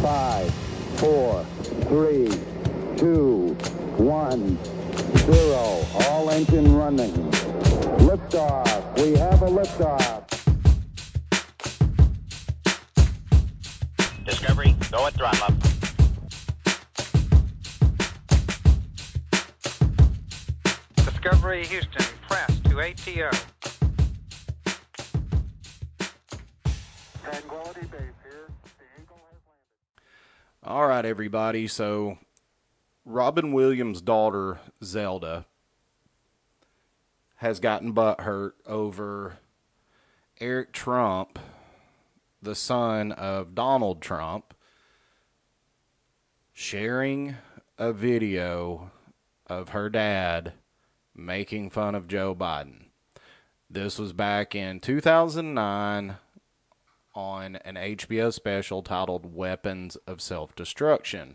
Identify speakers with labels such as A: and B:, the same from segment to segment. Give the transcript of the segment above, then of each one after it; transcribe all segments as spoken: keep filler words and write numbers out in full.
A: Five, four, three, two, one, zero. All engine running. Liftoff. We have a liftoff.
B: Discovery, go at throttle up.
C: Discovery Houston, press to A T O.
A: Tranquility Base here. The Eagle has landed.
D: All right, everybody. So, Robin Williams' daughter, Zelda, has gotten butthurt over Eric Trump, the son of Donald Trump, sharing a video of her dad making fun of Joe Biden. This was back in two thousand nine on an H B O special titled Weapons of Self-Destruction.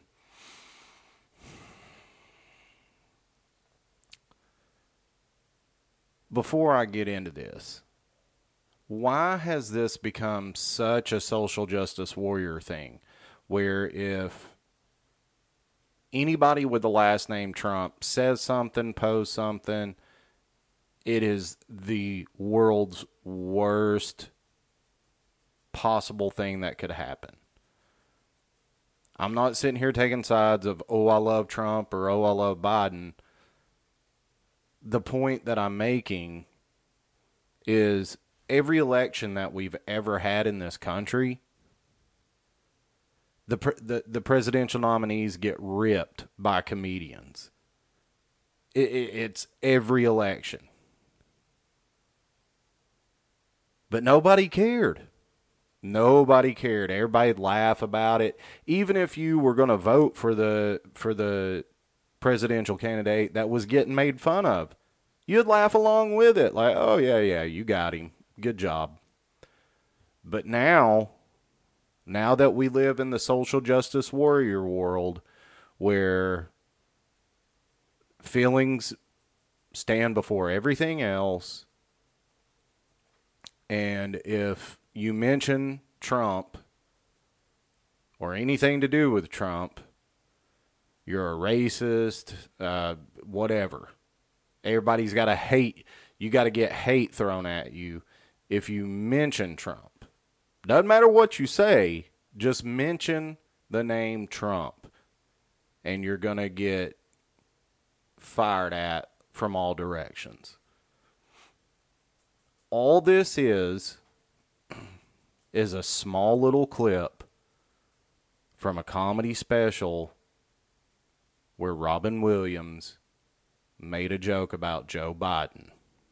D: Before I get into this, why has this become such a social justice warrior thing, where if anybody with the last name Trump says something, posts something, it is the world's worst possible thing that could happen? I'm not sitting here taking sides of, oh, I love Trump or, oh, I love Biden. The point that I'm making is every election that we've ever had in this country, the, pre- the, the presidential nominees get ripped by comedians. It, it, it's every election. But nobody cared. Nobody cared. Everybody'd laugh about it. Even if you were going to vote for the for the presidential candidate that was getting made fun of, you'd laugh along with it. Like, oh, yeah, yeah, you got him. Good job. But now, now that we live in the social justice warrior world where feelings stand before everything else, and if you mention Trump or anything to do with Trump, you're a racist, uh, whatever. Everybody's got to hate. You got to get hate thrown at you if you mention Trump. Doesn't matter what you say, just mention the name Trump, and you're going to get fired at from all directions. All this is is a small little clip from a comedy special where Robin Williams made a joke about Joe Biden.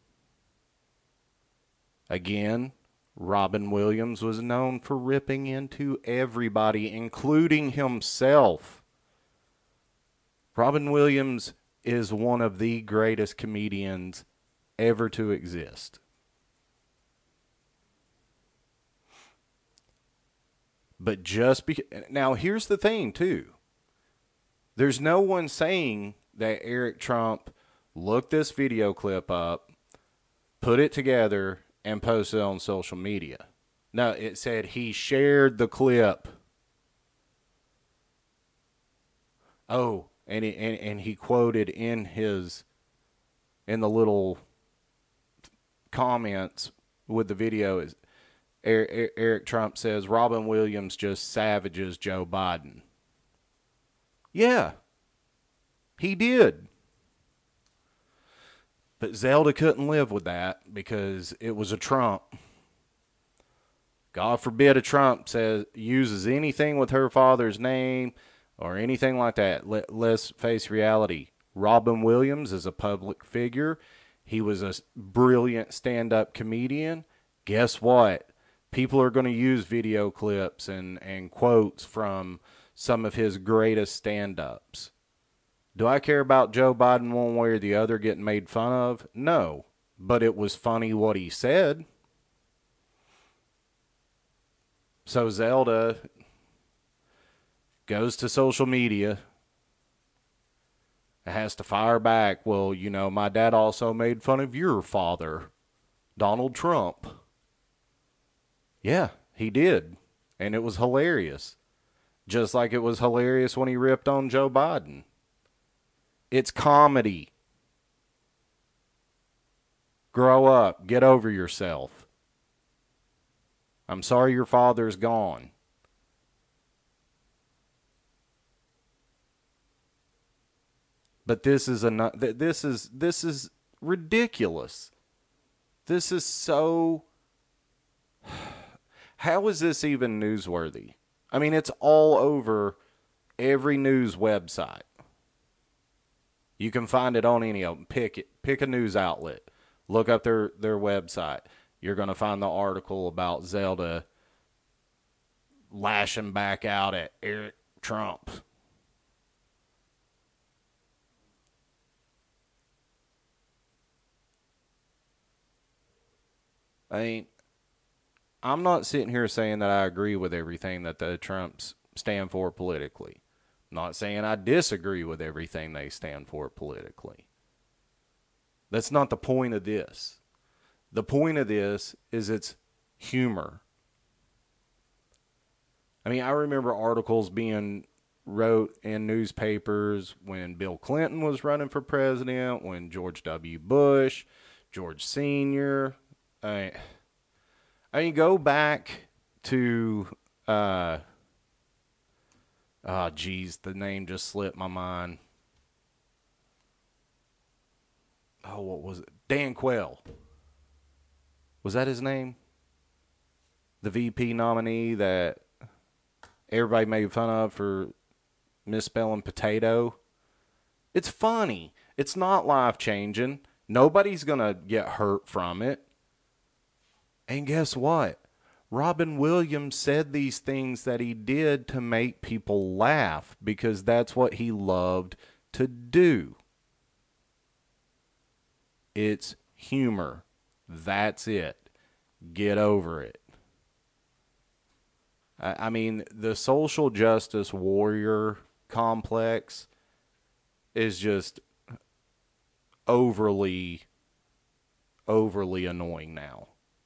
D: Again, Robin Williams was known for ripping into everybody, including himself. Robin Williams is one of the greatest comedians ever to exist. But just because... Now, here's the thing, too. There's no one saying that Eric Trump looked this video clip up, put it together, and posted it on social media. No, it said he shared the clip. Oh, and he, and, and he quoted in his... in the little comments with the video is... Eric Trump says, Robin Williams just savages Joe Biden. Yeah, he did. But Zelda couldn't live with that because it was a Trump. God forbid a Trump says uses anything with her father's name or anything like that. Let, let's face reality. Robin Williams is a public figure. He was a brilliant stand-up comedian. Guess what? People are going to use video clips and, and quotes from some of his greatest stand-ups. Do I care about Joe Biden one way or the other getting made fun of? No. But it was funny what he said. So Zelda goes to social media, has to fire back. Well, you know, my dad also made fun of your father, Donald Trump. Yeah, he did. And it was hilarious. Just like it was hilarious when he ripped on Joe Biden. It's comedy. Grow up. Get over yourself. I'm sorry your father's gone. But this is a this is this is ridiculous. This is so. How is this even newsworthy? I mean, it's all over every news website. You can find it on any of them. Pick it. Pick a news outlet. Look up their, their website. You're going to find the article about Zelda lashing back out at Eric Trump. I mean, I'm not sitting here saying that I agree with everything that the Trumps stand for politically. I'm not saying I disagree with everything they stand for politically. That's not the point of this. The point of this is it's humor. I mean, I remember articles being wrote in newspapers when Bill Clinton was running for president, when George W. Bush, George Senior I, I mean, go back to, uh, oh, geez, the name just slipped my mind. Oh, what was it? Dan Quayle. Was that his name? The V P nominee that everybody made fun of for misspelling potato. It's funny. It's not life-changing. Nobody's going to get hurt from it. And guess what? Robin Williams said these things that he did to make people laugh because that's what he loved to do. It's humor. That's it. Get over it. I mean, the social justice warrior complex is just overly, overly annoying now.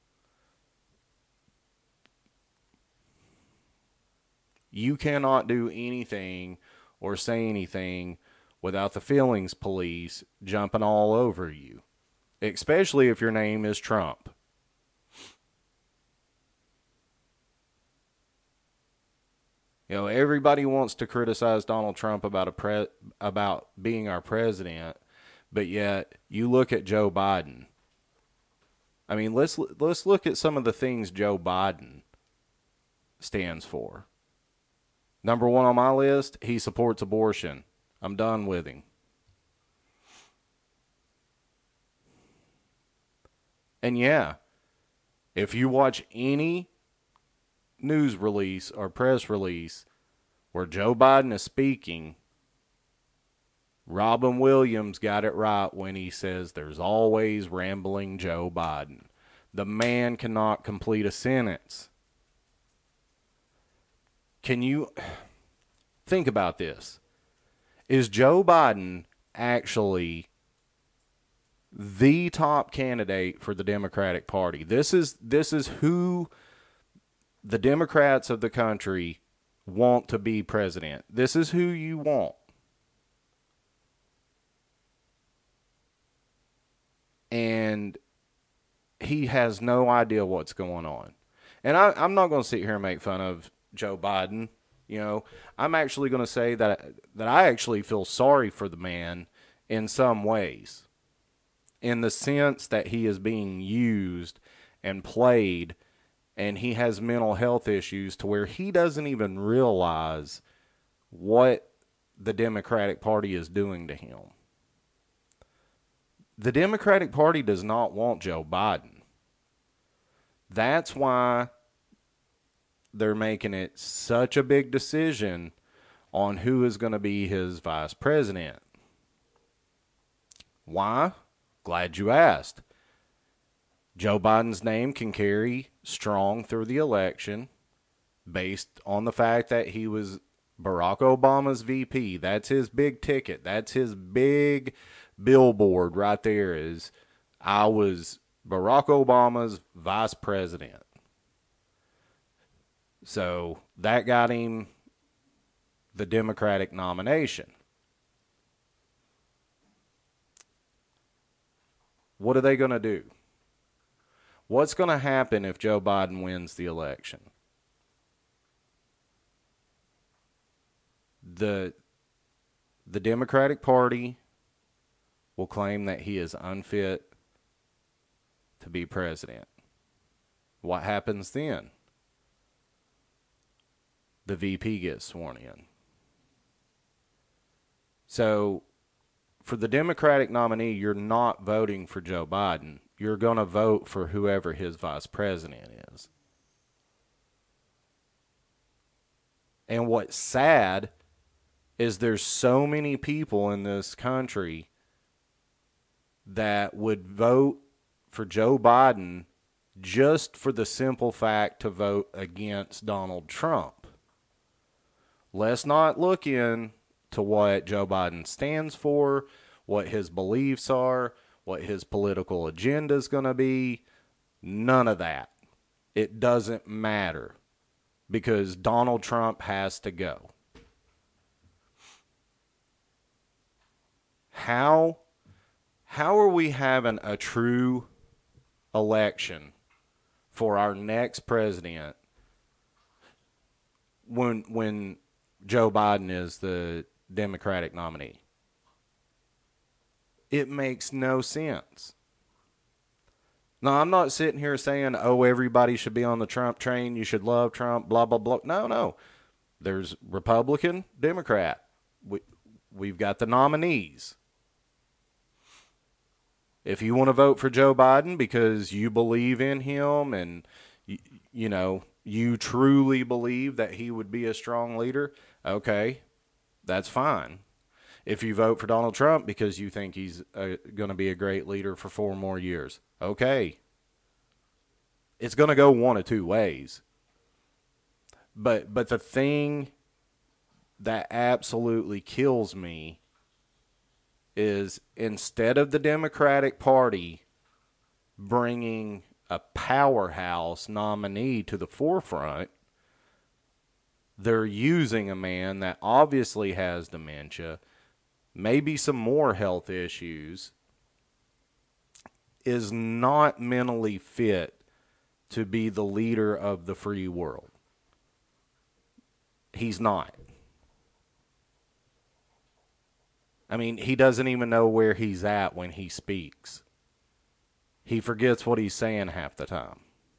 D: You cannot do anything or say anything without the feelings police jumping all over you, especially if your name is Trump. You know, everybody wants to criticize Donald Trump about a pre- about being our president, but yet you look at Joe Biden. I mean, let's let's look at some of the things Joe Biden stands for. Number one on my list, he supports abortion. I'm done with him. And yeah, if you watch any news release or press release where Joe Biden is speaking, Robin Williams got it right when he says there's always rambling Joe Biden. The man cannot complete a sentence. Can you think about this? Is Joe Biden actually the top candidate for the Democratic Party? This is this is who the Democrats of the country want to be president. This is who you want. And he has no idea what's going on. And I, I'm not going to sit here and make fun of Joe Biden. You know, I'm actually going to say that that I actually feel sorry for the man in some ways, in the sense that he is being used and played, and he has mental health issues to where he doesn't even realize what the Democratic Party is doing to him. The Democratic Party does not want Joe Biden. That's why they're making it such a big decision on who is going to be his vice president. Why? Glad you asked. Joe Biden's name can carry strong through the election based on the fact that he was Barack Obama's V P. That's his big ticket. That's his big billboard right there, is I was Barack Obama's vice president. So that got him the Democratic nomination. What are they going to do? What's going to happen if Joe Biden wins the election? The, the Democratic Party will claim that he is unfit to be president. What happens then? The V P gets sworn in. So, for the Democratic nominee, you're not voting for Joe Biden. You're going to vote for whoever his vice president is. And what's sad is there's so many people in this country that would vote for Joe Biden just for the simple fact to vote against Donald Trump. Let's not look into what Joe Biden stands for, what his beliefs are, what his political agenda is going to be. None of that. It doesn't matter because Donald Trump has to go. How, how are we having a true election for our next president when when Joe Biden is the Democratic nominee? It makes no sense. Now, I'm not sitting here saying, oh, everybody should be on the Trump train, you should love Trump, blah, blah, blah. No, no. There's Republican, Democrat. We, we've got the nominees. If you want to vote for Joe Biden because you believe in him and, you, you know, you truly believe that he would be a strong leader, okay, that's fine. If you vote for Donald Trump because you think he's uh, going to be a great leader for four more years, okay. It's going to go one of two ways. But but the thing that absolutely kills me is instead of the Democratic Party bringing a powerhouse nominee to the forefront, they're using a man that obviously has dementia, maybe some more health issues, is not mentally fit to be the leader of the free world. He's not. I mean, he doesn't even know where he's at when he speaks. He forgets what he's saying half the time.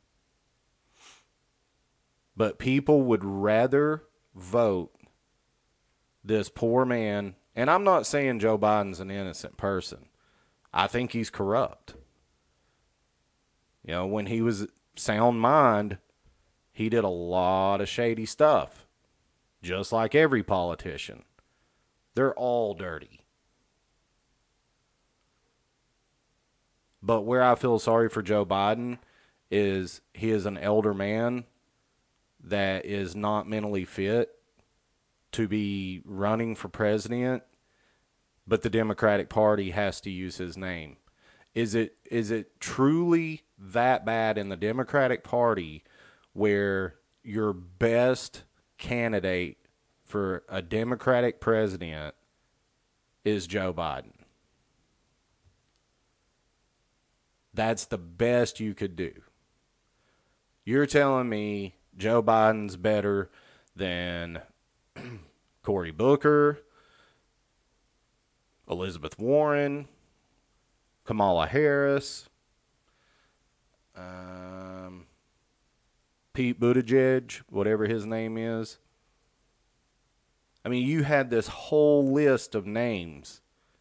D: But people would rather vote this poor man, and I'm not saying Joe Biden's an innocent person. I think he's corrupt. You know, when he was sound mind, he did a lot of shady stuff, just like every politician. They're all dirty. But where I feel sorry for Joe Biden is he is an elder man that is not mentally fit to be running for president, but the Democratic Party has to use his name. Is it is it truly that bad in the Democratic Party where your best candidate for a Democratic president is Joe Biden? That's the best you could do. You're telling me Joe Biden's better than Cory Booker, Elizabeth Warren, Kamala Harris, um, Pete Buttigieg, whatever his name is. I mean, you had this whole list of names.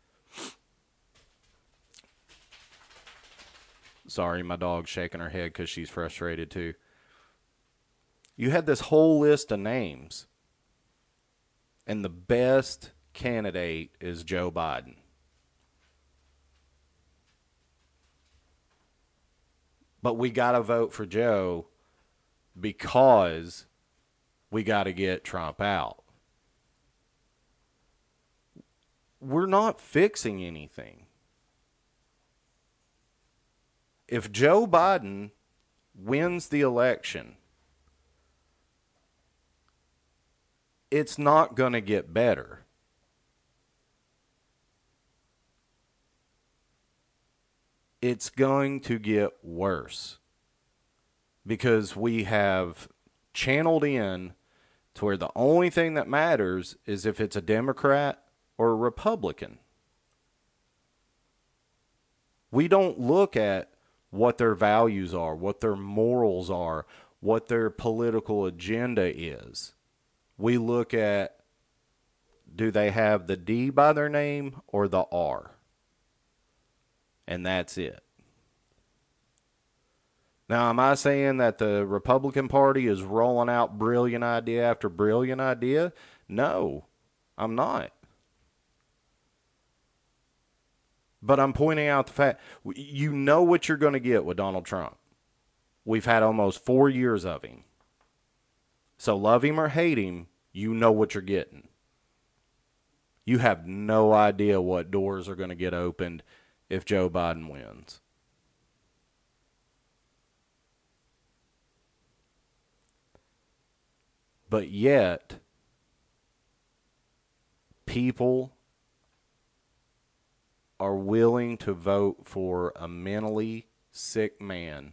D: Sorry, my dog's shaking her head because she's frustrated too. You had this whole list of names, and the best candidate is Joe Biden. But we got to vote for Joe because we got to get Trump out. We're not fixing anything. If Joe Biden wins the election, it's not going to get better. It's going to get worse because we have channeled in to where the only thing that matters is if it's a Democrat or a Republican. We don't look at what their values are, what their morals are, what their political agenda is. We look at, do they have the D by their name or the R? And that's it. Now, am I saying that the Republican Party is rolling out brilliant idea after brilliant idea? No, I'm not. But I'm pointing out the fact, you know what you're going to get with Donald Trump. We've had almost four years of him. So love him or hate him, you know what you're getting. You have no idea what doors are going to get opened if Joe Biden wins. But yet, people are willing to vote for a mentally sick man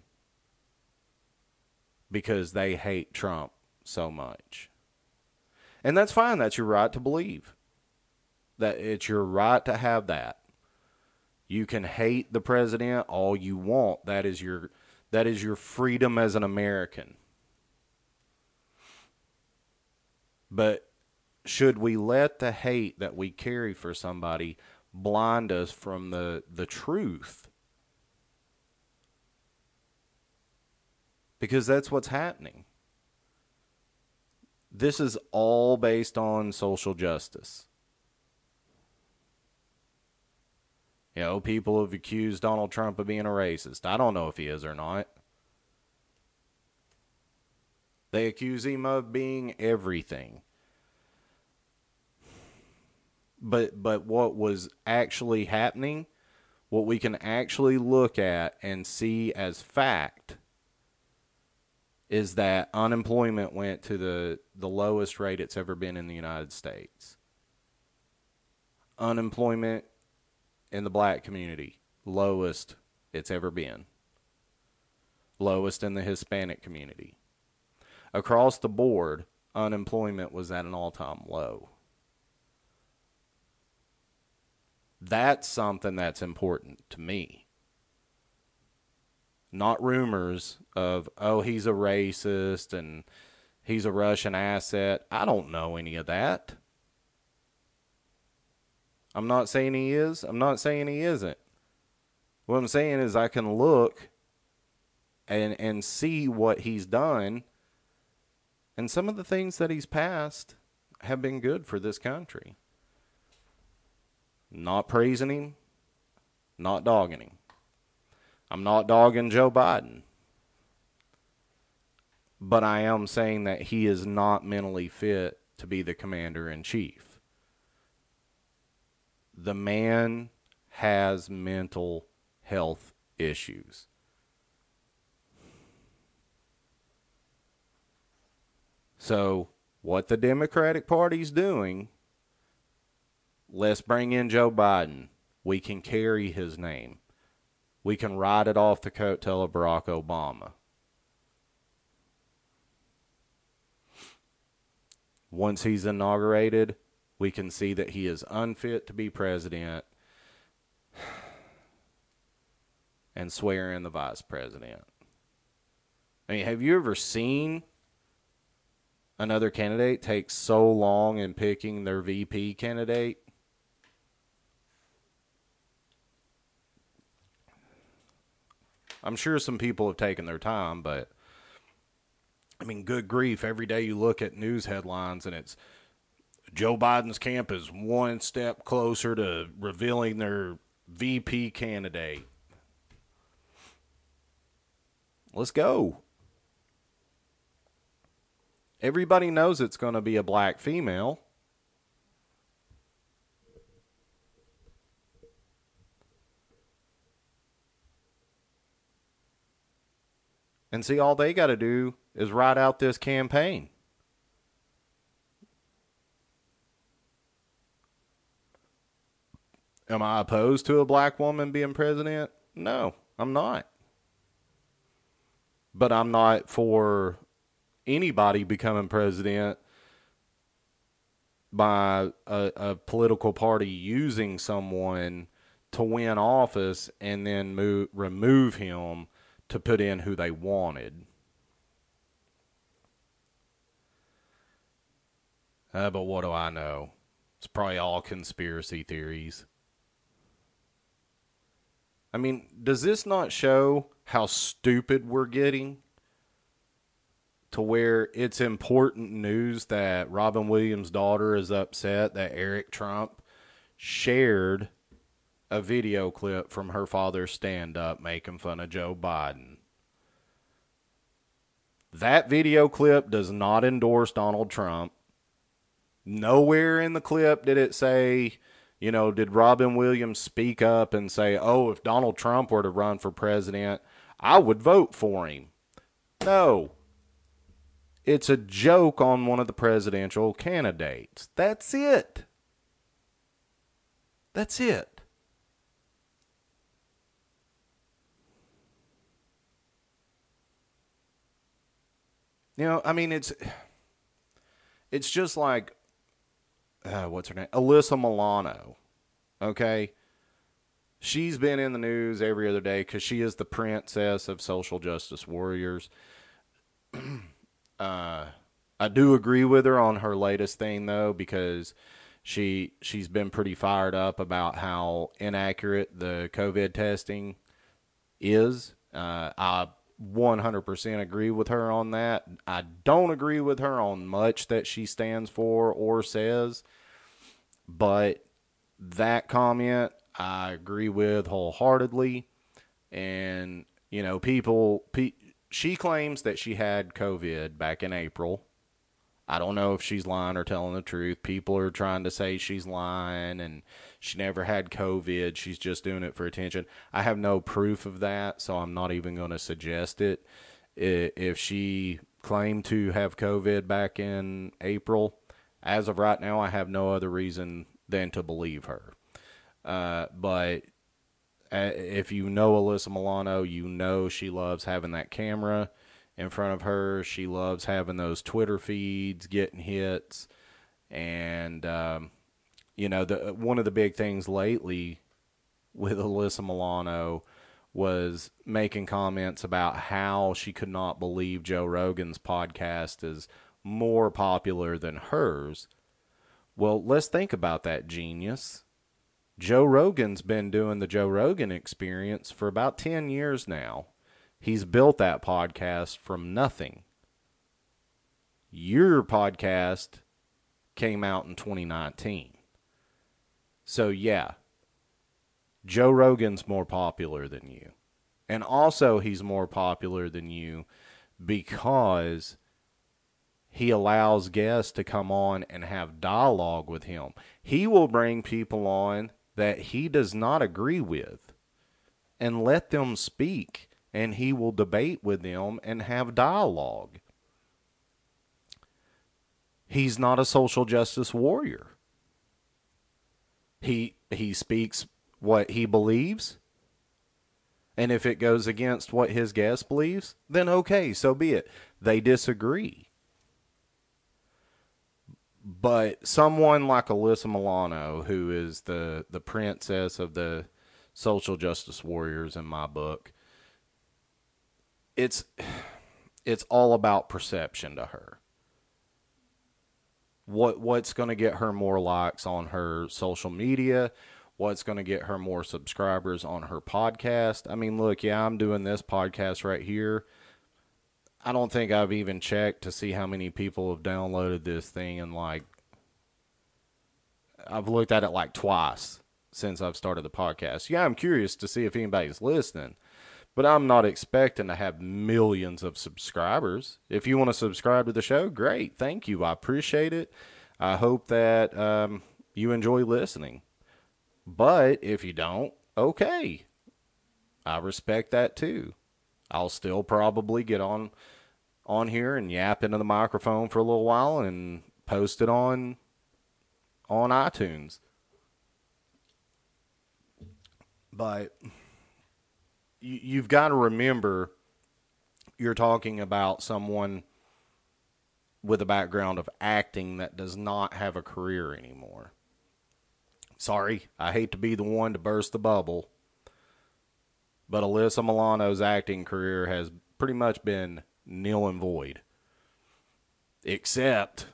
D: because they hate Trump so much. And that's fine. That's your right to believe. That it's your right to have that. You can hate the president all you want. That is your that is your freedom as an American. But should we let the hate that we carry for somebody blind us from the, the truth? Because that's what's happening. This is all based on social justice. You know, people have accused Donald Trump of being a racist. I don't know if he is or not. They accuse him of being everything. But but what was actually happening, what we can actually look at and see as fact, is that unemployment went to the, the lowest rate it's ever been in the United States. Unemployment in the black community, lowest it's ever been. Lowest in the Hispanic community. Across the board, unemployment was at an all-time low. That's something that's important to me. Not rumors of, oh, he's a racist and he's a Russian asset. I don't know any of that. I'm not saying he is. I'm not saying he isn't. What I'm saying is I can look and and see what he's done. And some of the things that he's passed have been good for this country. Not praising him, not dogging him. I'm not dogging Joe Biden. But I am saying that he is not mentally fit to be the commander-in-chief. The man has mental health issues. So, what the Democratic Party's doing, let's bring in Joe Biden. We can carry his name. We can ride it off the coattail of Barack Obama. Once he's inaugurated, we can see that he is unfit to be president and swear in the vice president. I mean, have you ever seen another candidate take so long in picking their V P candidate? I'm sure some people have taken their time, but I mean, good grief. Every day you look at news headlines and it's Joe Biden's camp is one step closer to revealing their V P candidate. Let's go. Everybody knows it's going to be a black female. And see, all they got to do is ride out this campaign. Am I opposed to a black woman being president? No, I'm not. But I'm not for anybody becoming president by a, a political party using someone to win office and then move, remove him to put in who they wanted. Uh, but what do I know? It's probably all conspiracy theories. I mean, does this not show how stupid we're getting? To where it's important news that Robin Williams' daughter is upset that Eric Trump shared a video clip from her father's stand-up making fun of Joe Biden. That video clip does not endorse Donald Trump. Nowhere in the clip did it say, you know, did Robin Williams speak up and say, oh, if Donald Trump were to run for president, I would vote for him. No. It's a joke on one of the presidential candidates. That's it. That's it. You know, I mean, it's it's just like, uh, what's her name? Alyssa Milano. Okay? She's been in the news every other day because she is the princess of social justice warriors. uh, I do agree with her on her latest thing, though, because she, she's been pretty fired up about how inaccurate the COVID testing is. Uh, I one hundred percent agree with her on that. I don't agree with her on much that she stands for or says, but that comment I agree with wholeheartedly. And, you know, people, pe- she claims that she had COVID back in April. I don't know if she's lying or telling the truth. People are trying to say she's lying and she never had COVID. She's just doing it for attention. I have no proof of that, so I'm not even going to suggest it. If she claimed to have COVID back in April, as of right now, I have no other reason than to believe her. Uh, but if you know Alyssa Milano, you know she loves having that camera in front of her. She loves having those Twitter feeds, getting hits. And, um, you know, the one of the big things lately with Alyssa Milano was making comments about how she could not believe Joe Rogan's podcast is more popular than hers. Well, let's think about that, genius. Joe Rogan's been doing the Joe Rogan Experience for about ten years now. He's built that podcast from nothing. Your podcast came out in twenty nineteen. So, yeah, Joe Rogan's more popular than you. And also he's more popular than you because he allows guests to come on and have dialogue with him. He will bring people on that he does not agree with and let them speak, and he will debate with them and have dialogue. He's not a social justice warrior. He he speaks what he believes, and if it goes against what his guest believes, then okay, so be it. They disagree. But someone like Alyssa Milano, who is the, the princess of the social justice warriors in my book, it's it's all about perception to her. What what's going to get her more likes on her social media? What's going to get her more subscribers on her podcast? I mean, look, yeah, I'm doing this podcast right here. I don't think I've even checked to see how many people have downloaded this thing, and like, I've looked at it like twice since I've started the podcast. Yeah, I'm curious to see if anybody's listening, but I'm not expecting to have millions of subscribers. If you want to subscribe to the show, great. Thank you. I appreciate it. I hope that um, you enjoy listening. But if you don't, okay. I respect that too. I'll still probably get on on here and yap into the microphone for a little while and post it on on iTunes. But you, you've got to remember you're talking about someone with a background of acting that does not have a career anymore. Sorry, I hate to be the one to burst the bubble, but Alyssa Milano's acting career has pretty much been nil and void. Except,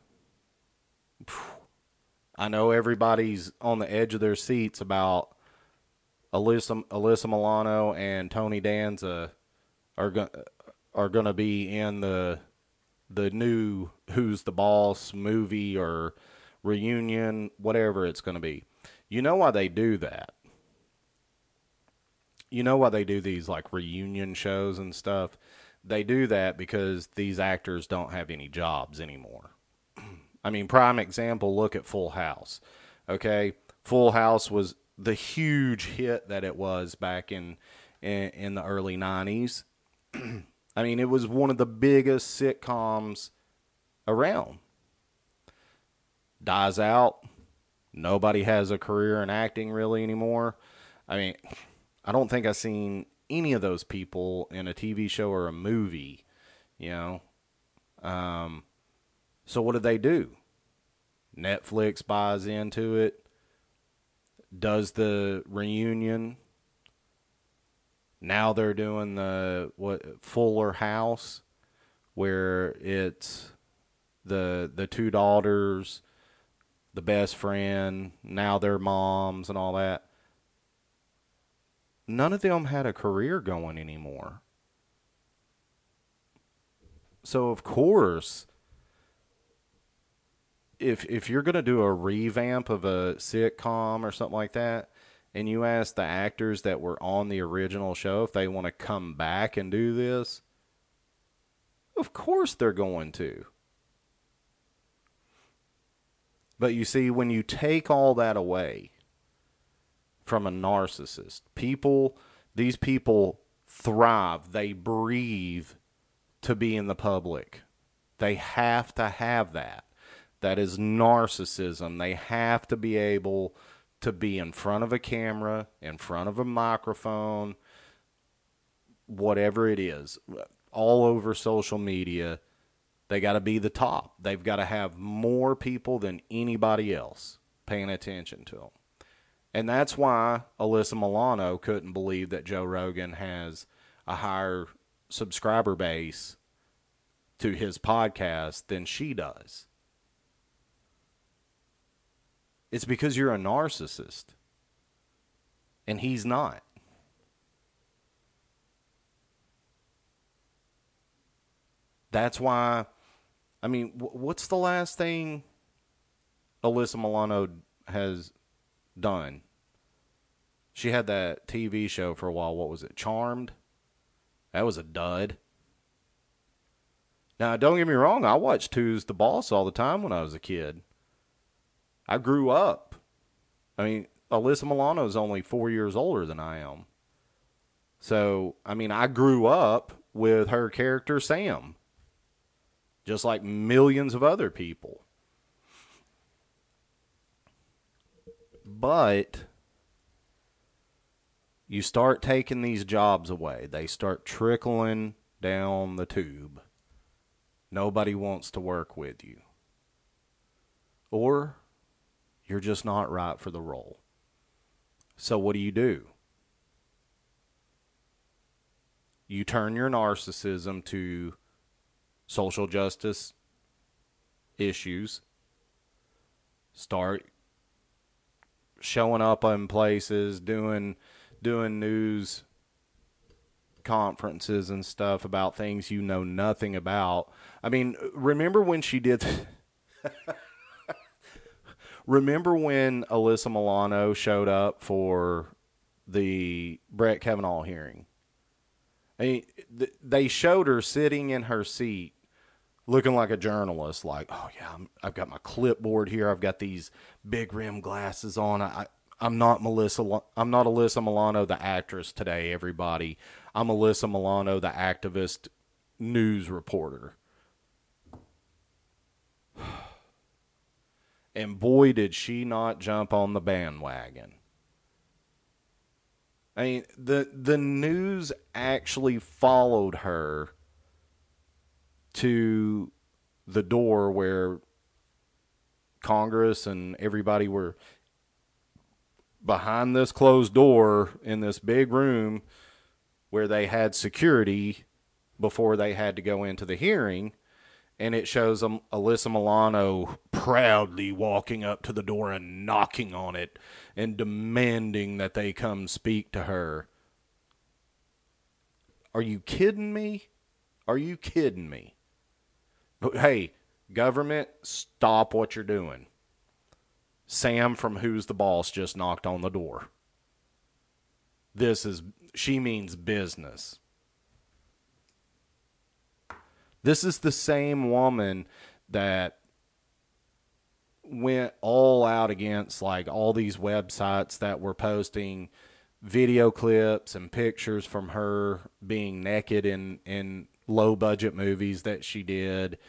D: I know everybody's on the edge of their seats about Alyssa, Alyssa Milano and Tony Danza are going are going to be in the the new Who's the Boss movie or reunion, whatever it's going to be. You know why they do that? You know why they do these like reunion shows and stuff? They do that because these actors don't have any jobs anymore. I mean, prime example, look at Full House. Okay? Full House was the huge hit that it was back in in, in the early nineties. I mean, it was one of the biggest sitcoms around. Dies out. Nobody has a career in acting really anymore. I mean, I don't think I've seen any of those people in a T V show or a movie, you know. Um, so what do they do? Netflix buys into it, does the reunion. Now they're doing the what Fuller House, where it's the the two daughters, the best friend, now their moms and all that. None of them had a career going anymore. So of course, if if you're going to do a revamp of a sitcom or something like that, and you ask the actors that were on the original show if they want to come back and do this, of course they're going to. But you see, when you take all that away from a narcissist, people, these people thrive, they breathe to be in the public. They have to have that. That is narcissism. They have to be able to be in front of a camera, in front of a microphone, whatever it is, all over social media. They got to be the top. They've got to have more people than anybody else paying attention to them. And that's why Alyssa Milano couldn't believe that Joe Rogan has a higher subscriber base to his podcast than she does. It's because you're a narcissist. And he's not. That's why, I mean, what's the last thing Alyssa Milano has done? She had that T V show for a while. What was it? Charmed? That was a dud. Now, don't get me wrong. I watched Who's the Boss all the time when I was a kid. I grew up. I mean, Alyssa Milano is only four years older than I am. So, I mean, I grew up with her character, Sam. Just like millions of other people. But you start taking these jobs away. They start trickling down the tube. Nobody wants to work with you. Or you're just not right for the role. So what do you do? You turn your narcissism to social justice issues. Start showing up in places, doing doing news conferences and stuff about things you know nothing about. I mean, remember when she did... remember when Alyssa Milano showed up for the Brett Kavanaugh hearing? I mean, they showed her sitting in her seat looking like a journalist, like, oh, yeah, I'm, I've got my clipboard here. I've got these big rim glasses on. I, I'm not Melissa. I'm not Alyssa Milano, the actress today, everybody. I'm Alyssa Milano, the activist news reporter. And boy, did she not jump on the bandwagon. I mean, the the news actually followed her to the door where Congress and everybody were behind this closed door in this big room where they had security before they had to go into the hearing. And it shows um, Alyssa Milano proudly walking up to the door and knocking on it and demanding that they come speak to her. Are you kidding me? Are you kidding me? Hey, government, stop what you're doing. Sam from Who's the Boss just knocked on the door. This is, she means business. This is the same woman that went all out against like all these websites that were posting video clips and pictures from her being naked in, in low budget movies that she did.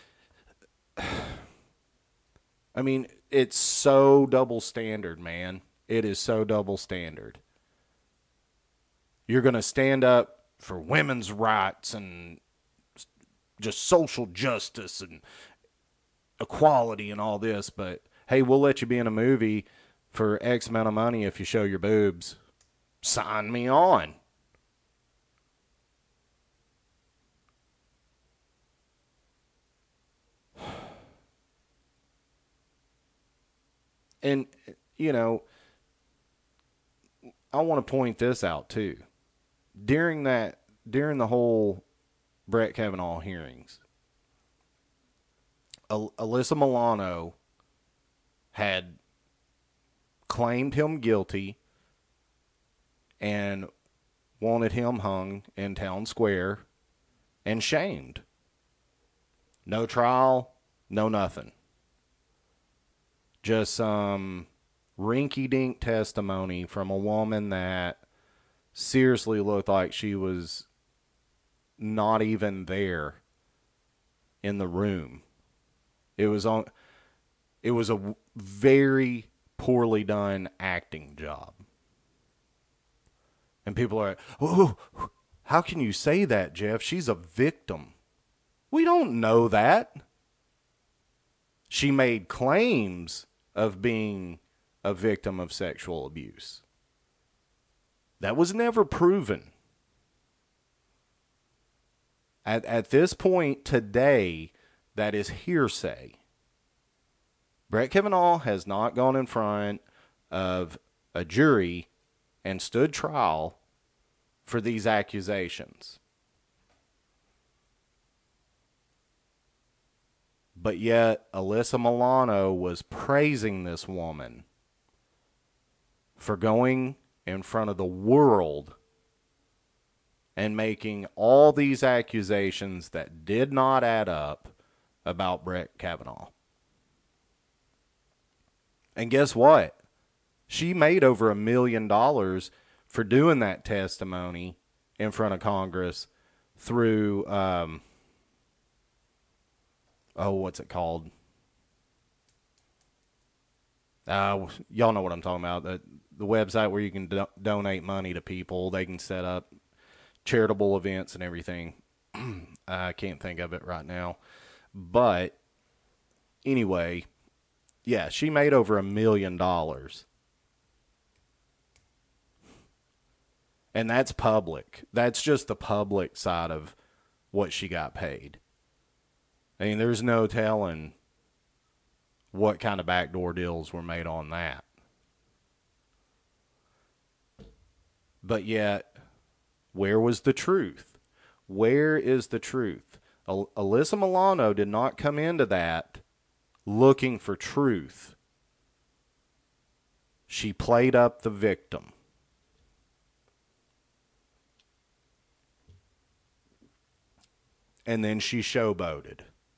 D: I mean, it's so double standard, man. It is so double standard. You're going to stand up for women's rights and just social justice and equality and all this, but hey, we'll let you be in a movie for X amount of money if you show your boobs. Sign me on. And, you know, I want to point this out too. During that, during the whole Brett Kavanaugh hearings, Al- Alyssa Milano had claimed him guilty and wanted him hung in Town Square and shamed. No trial, no nothing. Just some rinky-dink testimony from a woman that seriously looked like she was not even there in the room. It was on. It was a very poorly done acting job. And people are like, "Oh, how can you say that, Jeff? She's a victim." We don't know that. She made claims of being a victim of sexual abuse. That was never proven. At at this point today, that is hearsay. Brett Kavanaugh has not gone in front of a jury and stood trial for these accusations. But yet, Alyssa Milano was praising this woman for going in front of the world and making all these accusations that did not add up about Brett Kavanaugh. And guess what? She made over a million dollars for doing that testimony in front of Congress through, um, oh, what's it called? Uh, y'all know what I'm talking about. The, the website where you can do- donate money to people. They can set up charitable events and everything. I can't think of it right now. But anyway, yeah, she made over a million dollars. And that's public. That's just the public side of what she got paid. I mean, there's no telling what kind of backdoor deals were made on that. But yet, where was the truth? Where is the truth? Al- Alyssa Milano did not come into that looking for truth. She played up the victim. And then she showboated.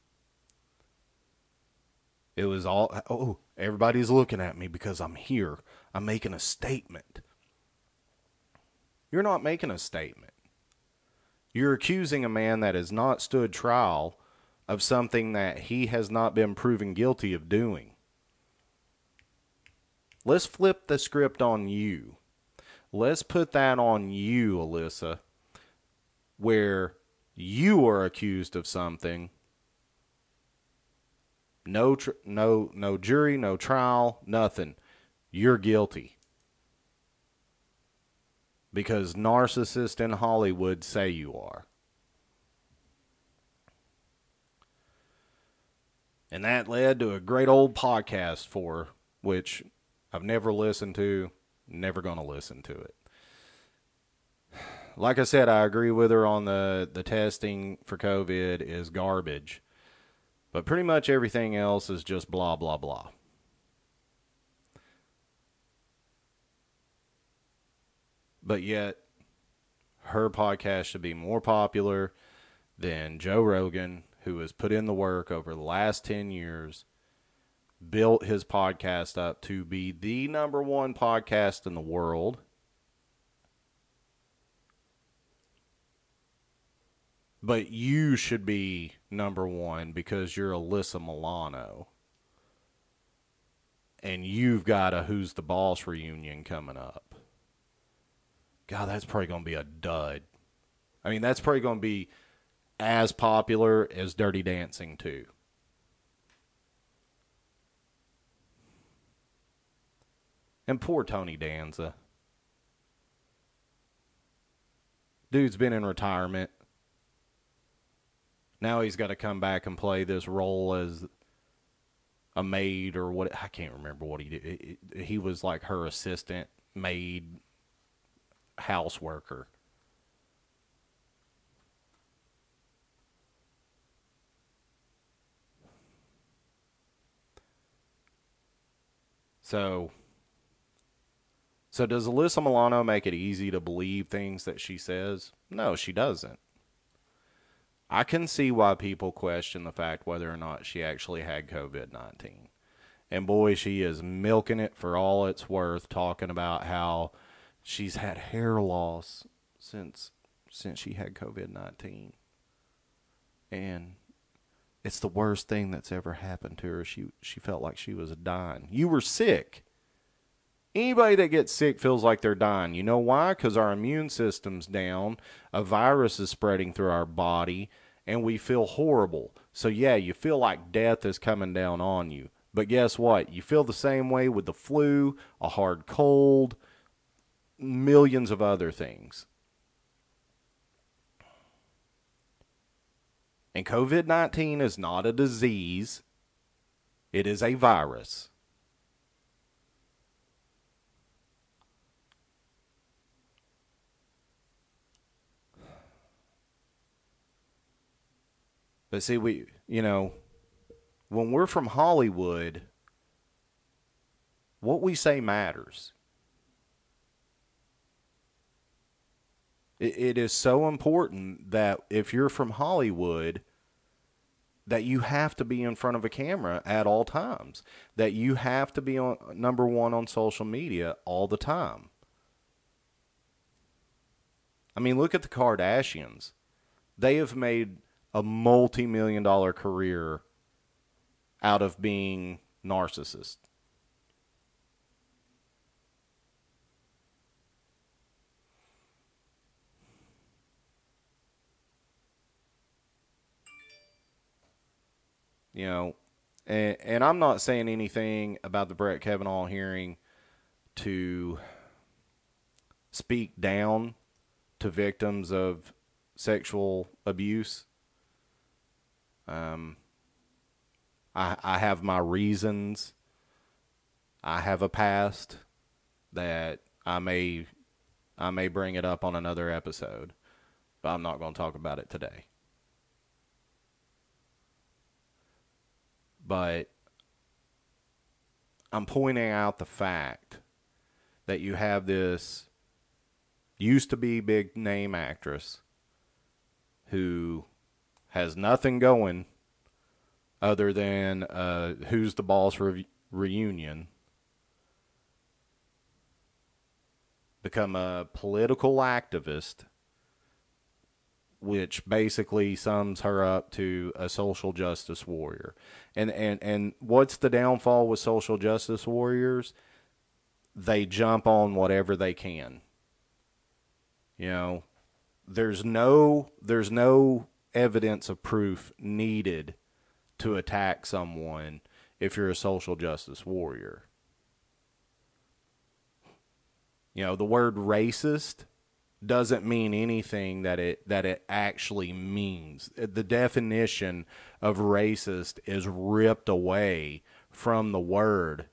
D: It was all, oh, everybody's looking at me because I'm here. I'm making a statement. You're not making a statement. You're accusing a man that has not stood trial of something that he has not been proven guilty of doing. Let's flip the script on you. let's put that on you, Alyssa, where you are accused of something. No, tr- no, no jury, no trial, nothing. You're guilty. Because narcissists in Hollywood say you are. And that led to a great old podcast for her, which I've never listened to, never going to listen to it. Like I said, I agree with her on the, the testing for COVID is garbage. But pretty much everything else is just blah, blah, blah. But yet, her podcast should be more popular than Joe Rogan, who has put in the work over the last ten years, built his podcast up to be the number one podcast in the world. But you should be number one because you're Alyssa Milano. And you've got a Who's the Boss reunion coming up. God, that's probably going to be a dud. I mean, that's probably going to be as popular as Dirty Dancing two. And poor Tony Danza. Dude's been in retirement. Now he's got to come back and play this role as a maid or what. I can't remember what he did. He was like her assistant, maid, house worker. So, so does Alyssa Milano make it easy to believe things that she says? No, she doesn't. I can see why people question the fact whether or not she actually had COVID nineteen. And boy, she is milking it for all it's worth, talking about how she's had hair loss since since she had COVID nineteen. And it's the worst thing that's ever happened to her. She she felt like she was dying. You were sick. Anybody that gets sick feels like they're dying. You know why? Because our immune system's down. A virus is spreading through our body, and we feel horrible. So, yeah, you feel like death is coming down on you. But guess what? You feel the same way with the flu, a hard cold, millions of other things. And COVID nineteen is not a disease. It is a virus. But see, we, you know, when we're from Hollywood, what we say matters. It, it is so important that if you're from Hollywood, that you have to be in front of a camera at all times. That you have to be on number one on social media all the time. I mean, look at the Kardashians. They have made a multi-million dollar career out of being narcissists. You know, and, and I'm not saying anything about the Brett Kavanaugh hearing to speak down to victims of sexual abuse. Um, I, I have my reasons. I have a past that I may, I may bring it up on another episode, but I'm not going to talk about it today. But I'm pointing out the fact that you have this used to be big name actress who has nothing going other than uh, Who's the Boss re- reunion, become a political activist, which basically sums her up to a social justice warrior. And, and, and what's the downfall with social justice warriors? They jump on whatever they can. You know, there's no there's no evidence of proof needed to attack someone if you're a social justice warrior. You know, the word racist doesn't mean anything that it that it actually means. The definition of racist is ripped away from the word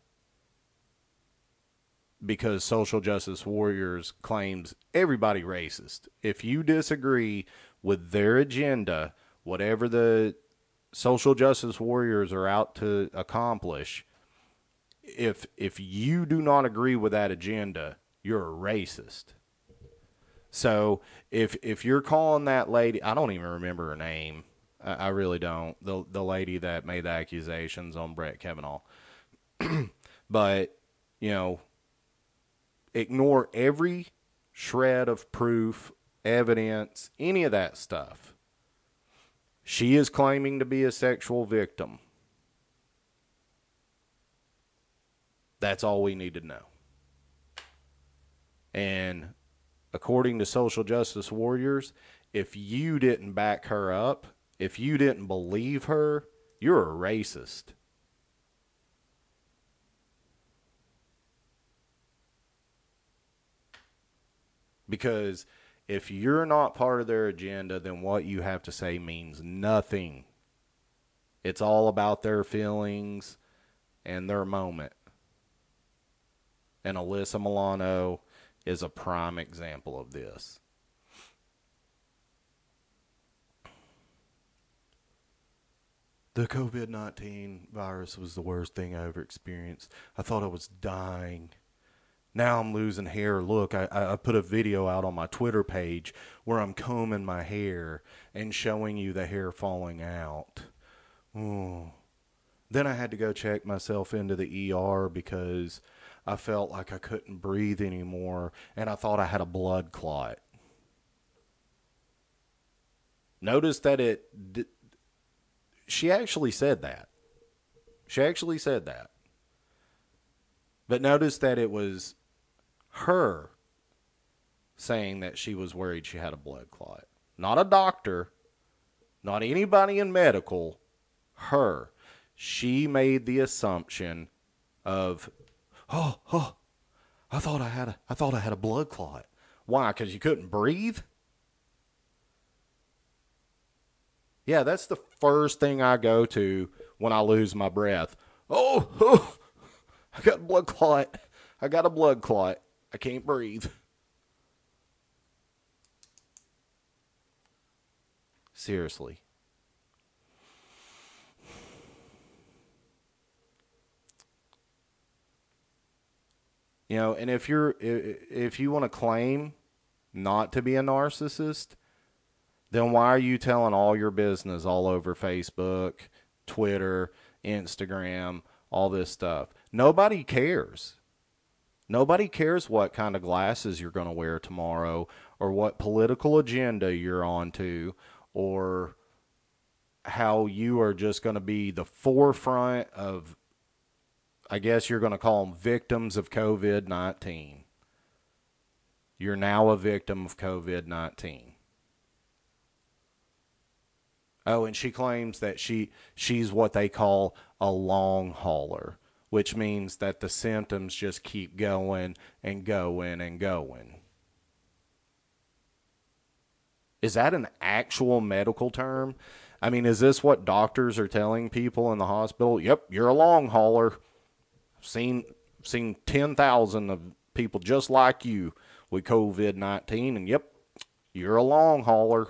D: because social justice warriors claims everybody racist. If you disagree with their agenda, whatever the social justice warriors are out to accomplish, if if you do not agree with that agenda, you're a racist. So if if you're calling that lady, I don't even remember her name. I, I really don't. The the lady that made the accusations on Brett Kavanaugh. But, you know, ignore every shred of proof, evidence, any of that stuff. She is claiming to be a sexual victim. That's all we need to know. And according to social justice warriors, if you didn't back her up, if you didn't believe her, you're a racist. Because if you're not part of their agenda, then what you have to say means nothing. It's all about their feelings and their moment. And Alyssa Milano is a prime example of this. The covid nineteen virus was the worst thing I ever experienced. I thought I was dying. Now I'm losing hair. Look, I, I put a video out on my Twitter page where I'm combing my hair and showing you the hair falling out. Oh. Then I had to go check myself into the E R because I felt like I couldn't breathe anymore, and I thought I had a blood clot. Notice that it... Did, she actually said that. She actually said that. But notice that it was her saying that she was worried she had a blood clot. Not a doctor, not anybody in medical, her. She made the assumption of, oh, oh, I thought I had a, I thought I had a blood clot. Why? Because you couldn't breathe? Yeah, that's the first thing I go to when I lose my breath. Oh, oh, I got a blood clot. I got a blood clot. I can't breathe. Seriously. You know, and if you're if you want to claim not to be a narcissist, then why are you telling all your business all over Facebook, Twitter, Instagram, all this stuff? Nobody cares. Nobody cares what kind of glasses you're going to wear tomorrow or what political agenda you're on to or how you are just going to be the forefront of, I guess you're going to call them victims of covid nineteen. You're now a victim of covid nineteen. Oh, and she claims that she she's what they call a long hauler, which means that the symptoms just keep going and going and going. Is that an actual medical term? I mean, is this what doctors are telling people in the hospital? Yep, you're a long hauler. I've seen, seen ten thousand of people just like you with covid nineteen, and yep, you're a long hauler.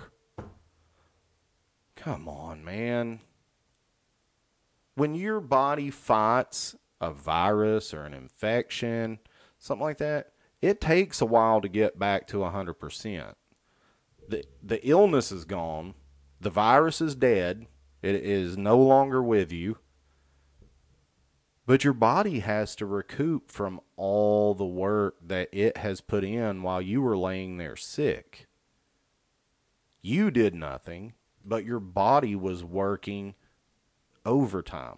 D: Come on, man. When your body fights a virus or an infection, something like that, it takes a while to get back to one hundred percent. The, the illness is gone. The virus is dead. It is no longer with you. But your body has to recoup from all the work that it has put in while you were laying there sick. You did nothing, but your body was working overtime.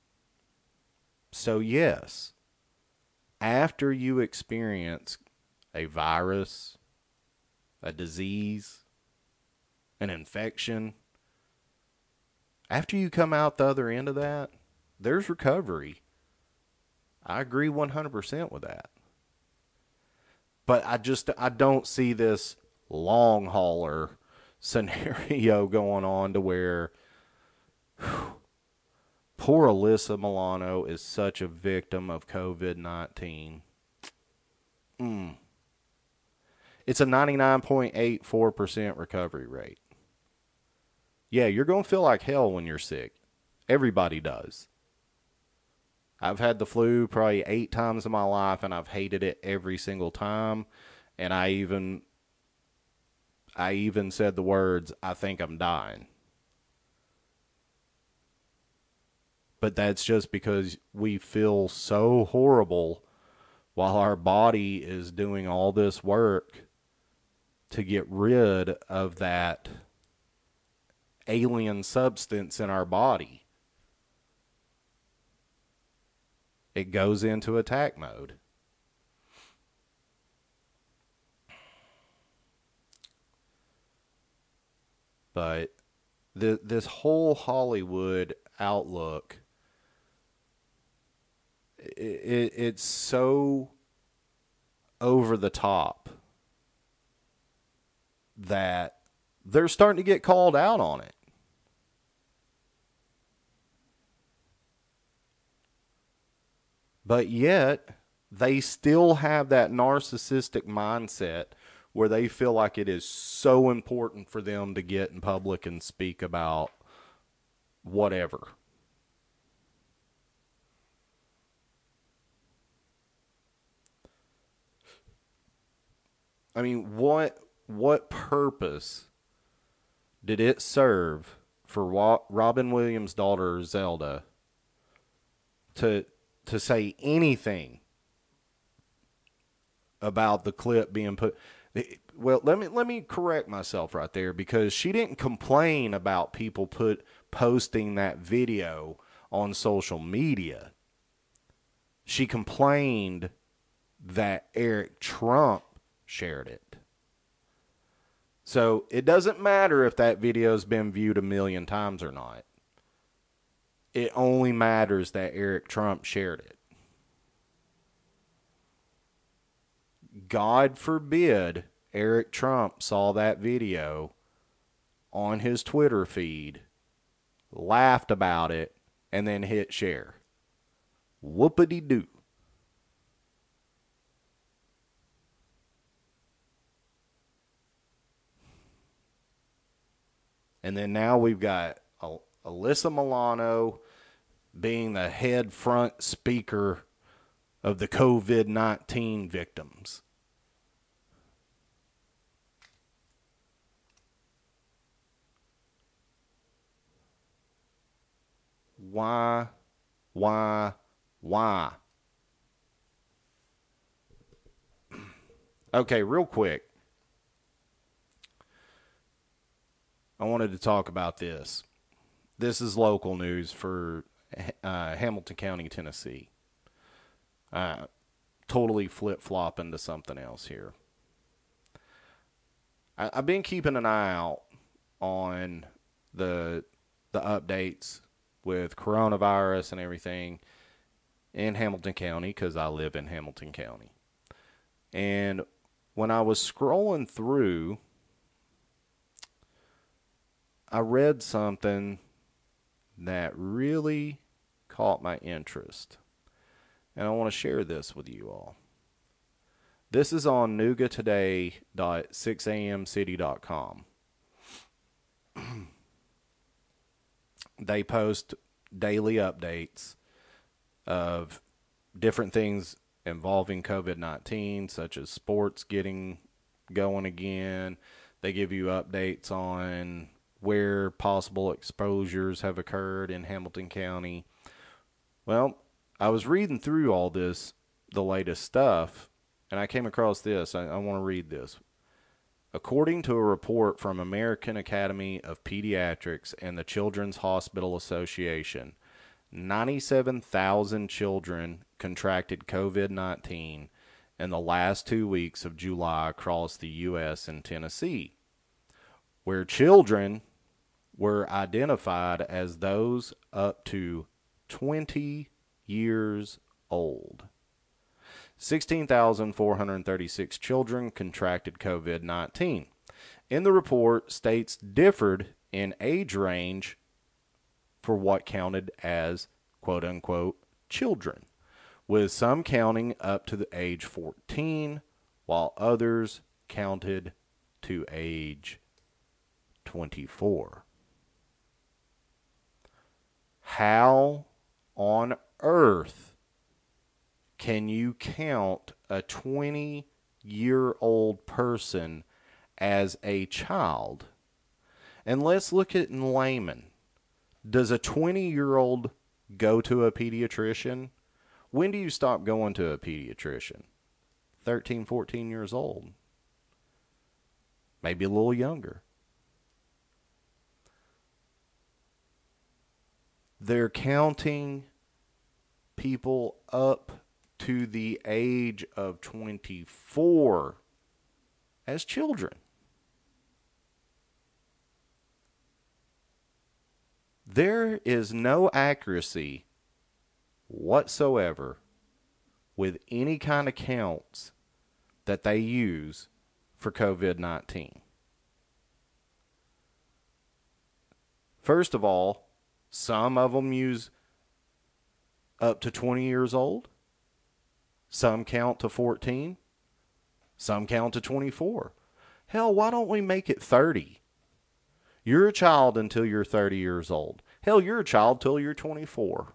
D: So yes, after you experience a virus, a disease, an infection, after you come out the other end of that, there's recovery. I agree one hundred percent with that. But I just, I don't see this long hauler scenario going on to where whew, poor Alyssa Milano is such a victim of COVID nineteen. Mm. It's a ninety-nine point eight four percent recovery rate. Yeah, you're going to feel like hell when you're sick. Everybody does. I've had the flu probably eight times in my life, and I've hated it every single time. And I even, I even said the words, "I think I'm dying." But that's just because we feel so horrible while our body is doing all this work to get rid of that alien substance in our body. It goes into attack mode. But the, this whole Hollywood outlook, it, it, it's so over the top that they're starting to get called out on it. But yet, they still have that narcissistic mindset where they feel like it is so important for them to get in public and speak about whatever. I mean, what what purpose did it serve for Robin Williams' daughter Zelda to to say anything about the clip being put? Well, let me let me correct myself right there, because she didn't complain about people put posting that video on social media. She complained that Eric Trump shared it. So it doesn't matter if that video's been viewed a million times or not. It only matters that Eric Trump shared it. God forbid Eric Trump saw that video on his Twitter feed, laughed about it, and then hit share. Whoopity-doo. And then now we've got Alyssa Milano being the head front speaker of the COVID nineteen victims. Why? Why? Why? Okay, real quick. I wanted to talk about this. This is local news for uh, Hamilton County, Tennessee. Uh, totally flip-flopping to something else here. I, I've been keeping an eye out on the the updates with coronavirus and everything in Hamilton County, because I live in Hamilton County. And when I was scrolling through, I read something that really caught my interest. And I want to share this with you all. This is on nougat today dot six a m city dot com. They post daily updates of different things involving COVID nineteen, such as sports getting going again. They give you updates on where possible exposures have occurred in Hamilton County. Well, I was reading through all this, the latest stuff, and I came across this. I, I want to read this. According to a report from American Academy of Pediatrics and the Children's Hospital Association, ninety-seven thousand children contracted COVID nineteen in the last two weeks of July across the U S and Tennessee, where children were identified as those up to twenty years old. sixteen thousand four hundred thirty-six children contracted COVID nineteen. In the report, states differed in age range for what counted as quote-unquote children, with some counting up to the age fourteen, while others counted to age twenty-four. How on earth can you count a twenty-year-old person as a child? And let's look at it in layman. Does a twenty-year-old go to a pediatrician? When do you stop going to a pediatrician? thirteen, fourteen years old. Maybe a little younger. They're counting people up to the age of twenty-four as children. There is no accuracy whatsoever with any kind of counts that they use for COVID nineteen. First of all, some of them use up to twenty years old. Some count to fourteen. Some count to twenty-four. Hell, why don't we make it thirty? You're a child until you're thirty years old. Hell, you're a child till you're twenty-four.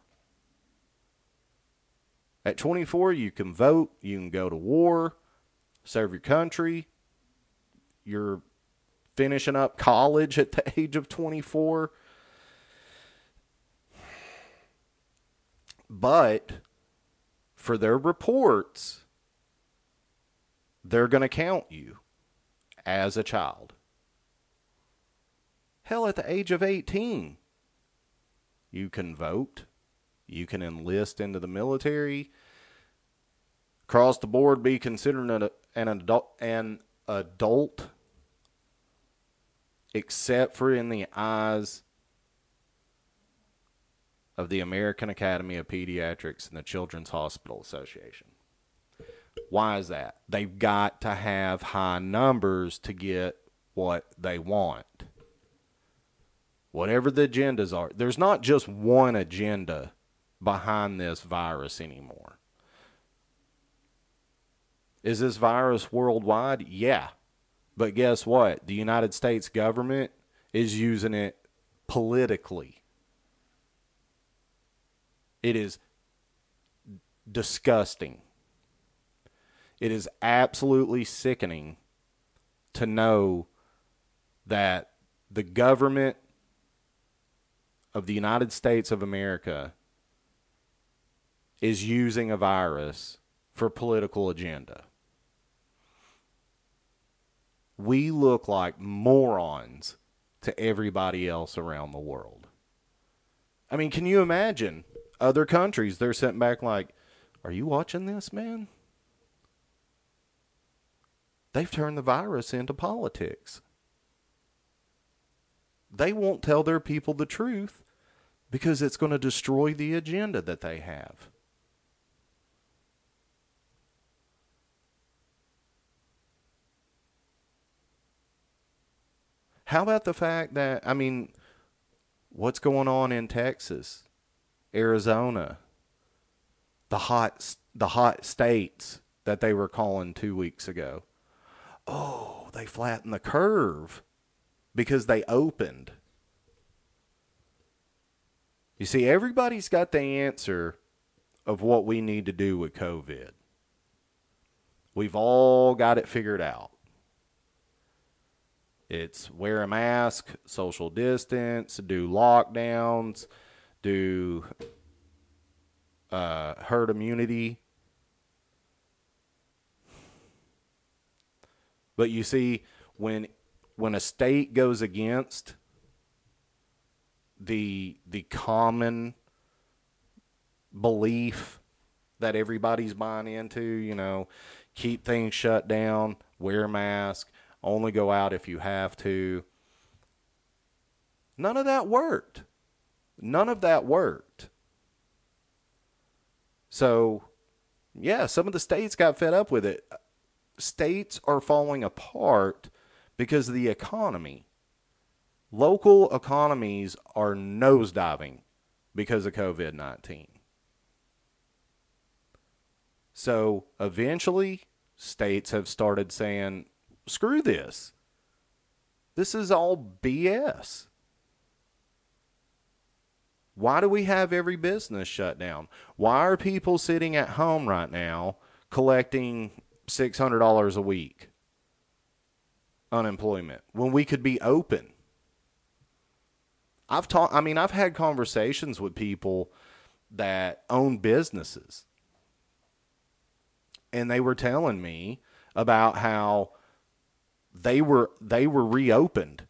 D: At twenty-four, you can vote, you can go to war, serve your country. You're finishing up college at the age of twenty-four. But for their reports, they're going to count you as a child. Hell, at the age of eighteen, you can vote. You can enlist into the military. Across the board, be considered an, an, adult, an adult, except for in the eyes of the American Academy of Pediatrics and the Children's Hospital Association. Why is that? They've got to have high numbers to get what they want. Whatever the agendas are, there's not just one agenda behind this virus anymore. Is this virus worldwide? Yeah. But guess what? The United States government is using it politically. It is disgusting. It is absolutely sickening to know that the government of the United States of America is using a virus for political agenda. We look like morons to everybody else around the world. I mean, can you imagine other countries? They're sitting back like, are you watching this, man? They've turned the virus into politics. They won't tell their people the truth because it's going to destroy the agenda that they have. How about the fact that, I mean, what's going on in Texas, Arizona, the hot, the hot states that they were calling two weeks ago? Oh, they flattened the curve because they opened. You see, everybody's got the answer of what we need to do with COVID. We've all got it figured out. It's wear a mask, social distance, do lockdowns, do uh, herd immunity. But you see, when when a state goes against the the common belief that everybody's buying into, you know, keep things shut down, wear a mask, only go out if you have to. None of that worked. None of that worked. So, yeah, some of the states got fed up with it. States are falling apart because of the economy. Local economies are nosediving because of COVID nineteen. So eventually, states have started saying, screw this. This is all B S. Why do we have every business shut down? Why are people sitting at home right now collecting six hundred dollars a week unemployment when we could be open? I've talked, I mean, I've had conversations with people that own businesses, and they were telling me about how they were they were reopened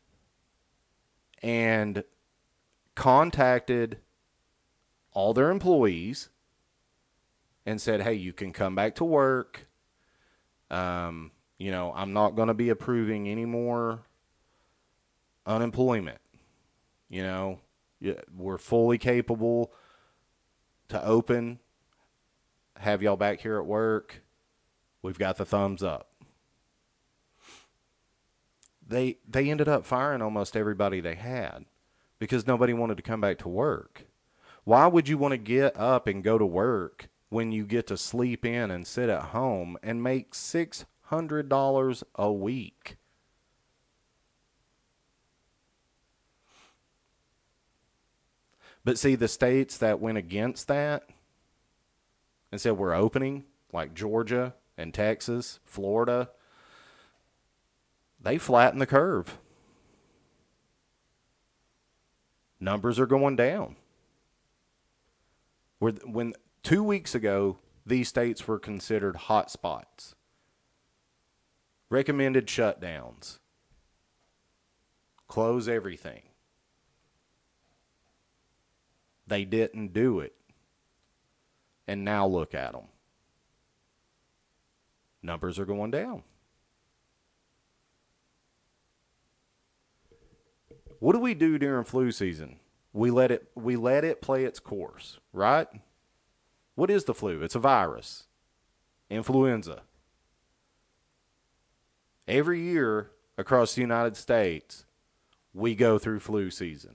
D: and contacted all their employees and said, hey, you can come back to work. Um, you know, I'm not going to be approving any more unemployment. You know, we're fully capable to open, have y'all back here at work. We've got the thumbs up. They they ended up firing almost everybody they had because nobody wanted to come back to work. Why would you want to get up and go to work when you get to sleep in and sit at home and make six hundred dollars a week? But see, the states that went against that and said we're opening, like Georgia and Texas, Florida, they flattened the curve. Numbers are going down. When two weeks ago, these states were considered hot spots. Recommended shutdowns. Close everything. They didn't do it. And now look at them. Numbers are going down. What do we do during flu season? We let it we let it play its course, right? What is the flu? It's a virus. Influenza. Every year across the United States, we go through flu season.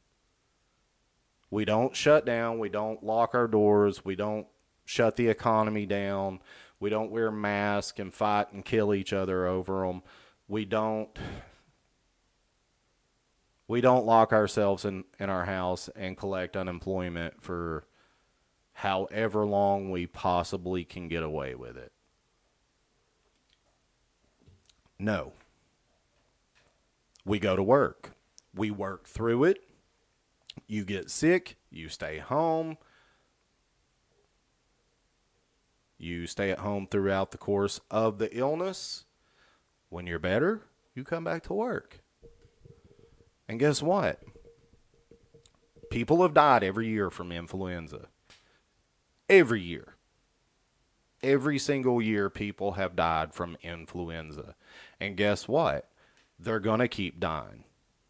D: We don't shut down. We don't lock our doors. We don't shut the economy down. We don't wear masks and fight and kill each other over them. We don't we don't lock ourselves in, in our house and collect unemployment for however long we possibly can get away with it. No. We go to work. We work through it. You get sick, you stay home. You stay at home throughout the course of the illness. When you're better, you come back to work. And guess what? People have died every year from influenza. Every year. Every single year people have died from influenza. And guess what? They're going to keep dying.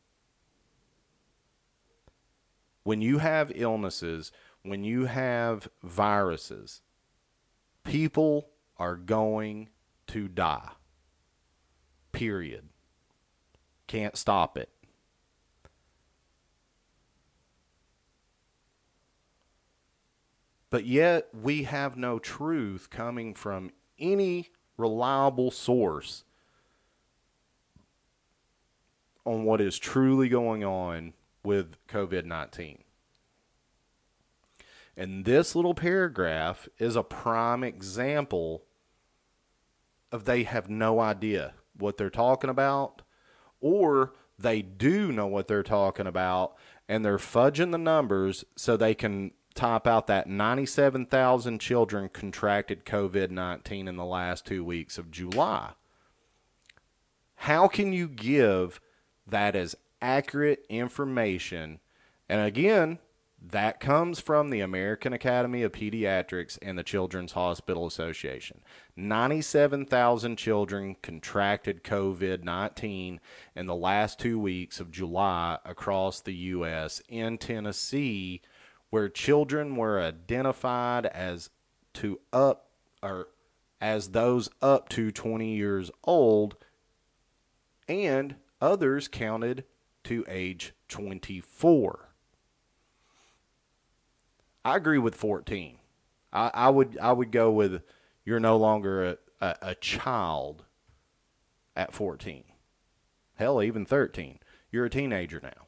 D: When you have illnesses, when you have viruses, people are going to die. Period. Can't stop it. But yet we have no truth coming from any reliable source on what is truly going on with COVID nineteen. And this little paragraph is a prime example of they have no idea what they're talking about, or they do know what they're talking about, and they're fudging the numbers so they can type out that ninety-seven thousand children contracted COVID nineteen in the last two weeks of July. How can you give that as accurate information? And again, That comes from the American Academy of Pediatrics and the Children's Hospital Association. ninety-seven thousand children contracted COVID nineteen in the last two weeks of July across the U S in Tennessee, where children were identified as to up or as those up to twenty years old, and others counted to age twenty-four. I agree with fourteen. I, I would I would go with you're no longer a, a, a child at fourteen. Hell, even thirteen. You're a teenager now.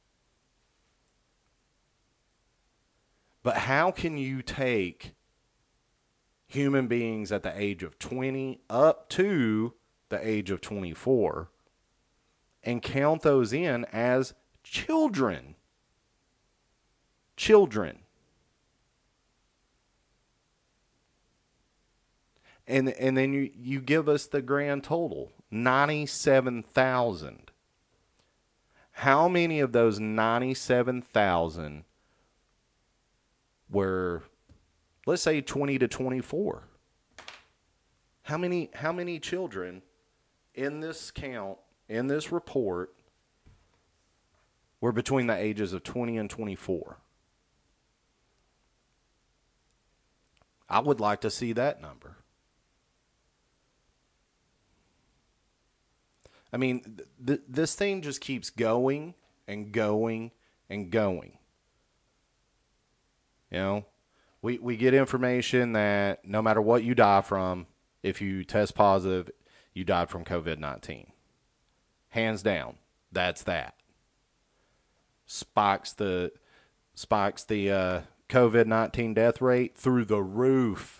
D: But how can you take human beings at the age of twenty up to the age of twenty-four and count those in as children? Children. And and then you, you give us the grand total, ninety-seven thousand. How many of those ninety-seven thousand were, let's say, twenty to twenty-four? How many how many children in this count, in this report, were between the ages of twenty and twenty-four? I would like to see that number. I mean, th- this thing just keeps going and going and going. You know, we, we get information that no matter what you die from, if you test positive, you died from COVID nineteen. Hands down, that's that. Spikes the spikes the uh, COVID nineteen death rate through the roof.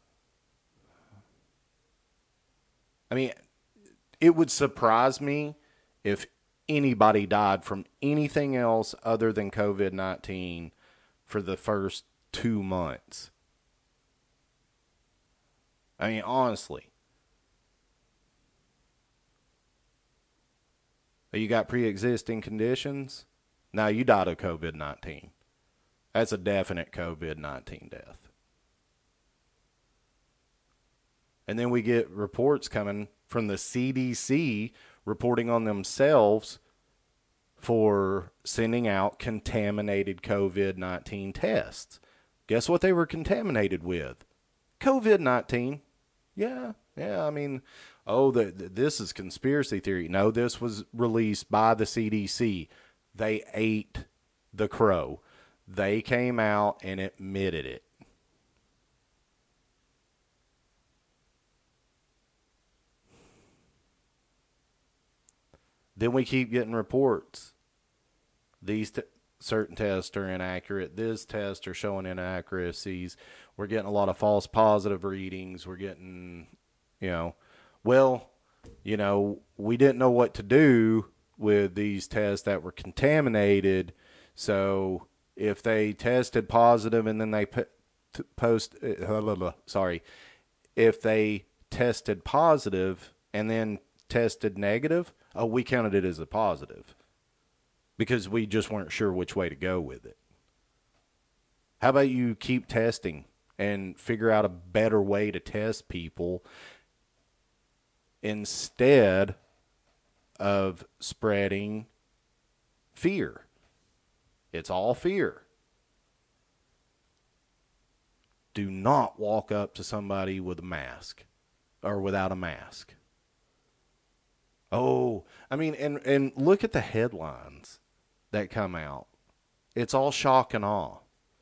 D: I mean, it would surprise me if anybody died from anything else other than COVID nineteen for the first two months. I mean, honestly. You got pre-existing conditions? Now you died of COVID nineteen. That's a definite COVID nineteen death. And then we get reports coming from the C D C reporting on themselves for sending out contaminated COVID nineteen tests. Guess what they were contaminated with? COVID nineteen. Yeah, yeah, I mean, oh, the, the, this is conspiracy theory. No, this was released by the C D C. They ate the crow. They came out and admitted it. Then we keep getting reports. These t- certain tests are inaccurate. This test are showing inaccuracies. We're getting a lot of false positive readings. We're getting, you know, well, you know, we didn't know what to do with these tests that were contaminated. So if they tested positive and then they put, post, uh, sorry, if they tested positive and then tested negative, oh, we counted it as a positive because we just weren't sure which way to go with it. How about you keep testing and figure out a better way to test people instead of spreading fear? It's all fear. Do not walk up to somebody with a mask or without a mask. Oh, I mean, and, and look at the headlines that come out. It's all shock and awe.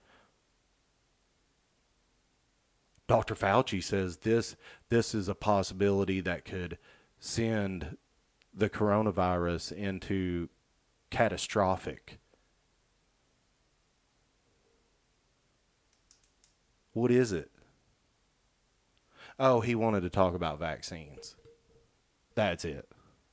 D: Doctor Fauci says this this is a possibility that could send the coronavirus into catastrophic. What is it? Oh, he wanted to talk about vaccines. That's it.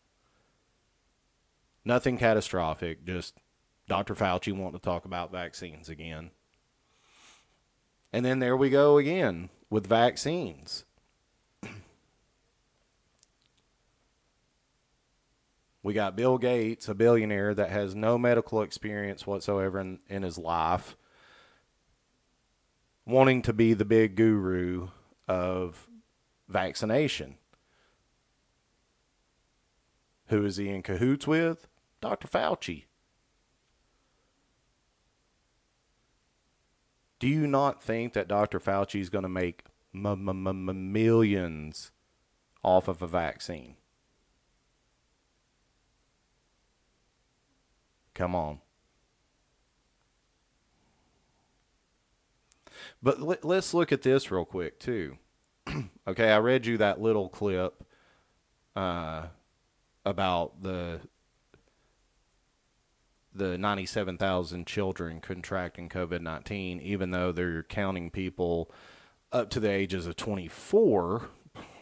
D: Nothing catastrophic, just Doctor Fauci wanting to talk about vaccines again. And then there we go again with vaccines. We got Bill Gates, a billionaire that has no medical experience whatsoever in, in his life, wanting to be the big guru of vaccination. Who is he in cahoots with? Doctor Fauci. Do you not think that Doctor Fauci is going to make m- m- m- millions off of a vaccine? Come on. But let, let's look at this real quick, too. Okay, I read you that little clip uh, about the the ninety-seven thousand children contracting COVID nineteen, even though they're counting people up to the ages of twenty-four.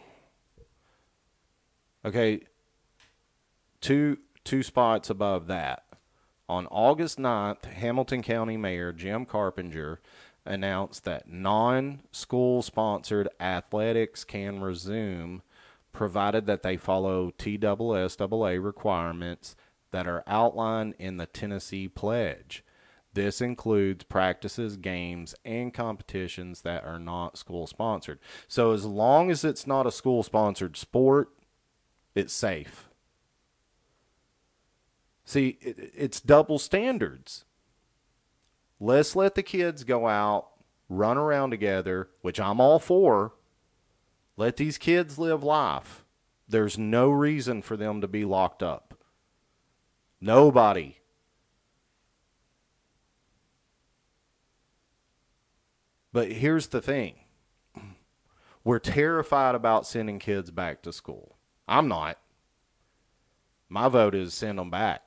D: Okay, two two spots above that. On August ninth, Hamilton County Mayor Jim Carpenter announced that non-school sponsored athletics can resume provided that they follow T S S A A requirements that are outlined in the Tennessee Pledge. This includes practices, games, and competitions that are not school-sponsored. So as long as it's not a school-sponsored sport, it's safe. See, it, it's double standards. Let's let the kids go out, run around together, which I'm all for. Let these kids live life. There's no reason for them to be locked up. Nobody. But here's the thing. We're terrified about sending kids back to school. I'm not. My vote is send them back.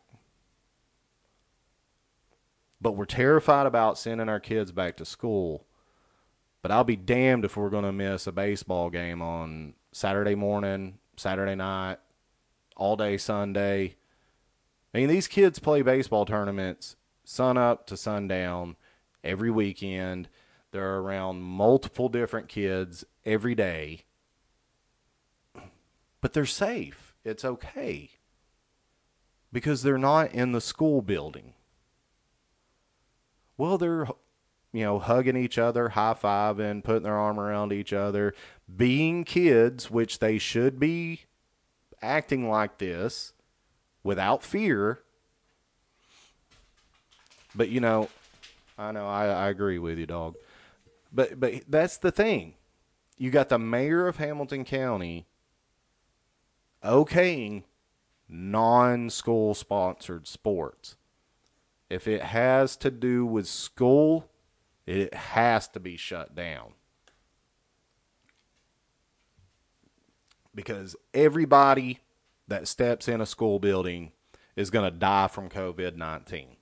D: But we're terrified about sending our kids back to school. But I'll be damned if we're going to miss a baseball game on Saturday morning, Saturday night, all day Sunday. I mean, these kids play baseball tournaments sun up to sundown every weekend. They're around multiple different kids every day. But they're safe. It's okay. Because they're not in the school building. Well, they're, you know, hugging each other, high-fiving, putting their arm around each other, being kids, which they should be acting like this without fear. But, you know, I know, I, I agree with you, dog. But but that's the thing. You got the mayor of Hamilton County okaying non-school sponsored sports. If it has to do with school, it has to be shut down. Because everybody that steps in a school building is going to die from COVID nineteen.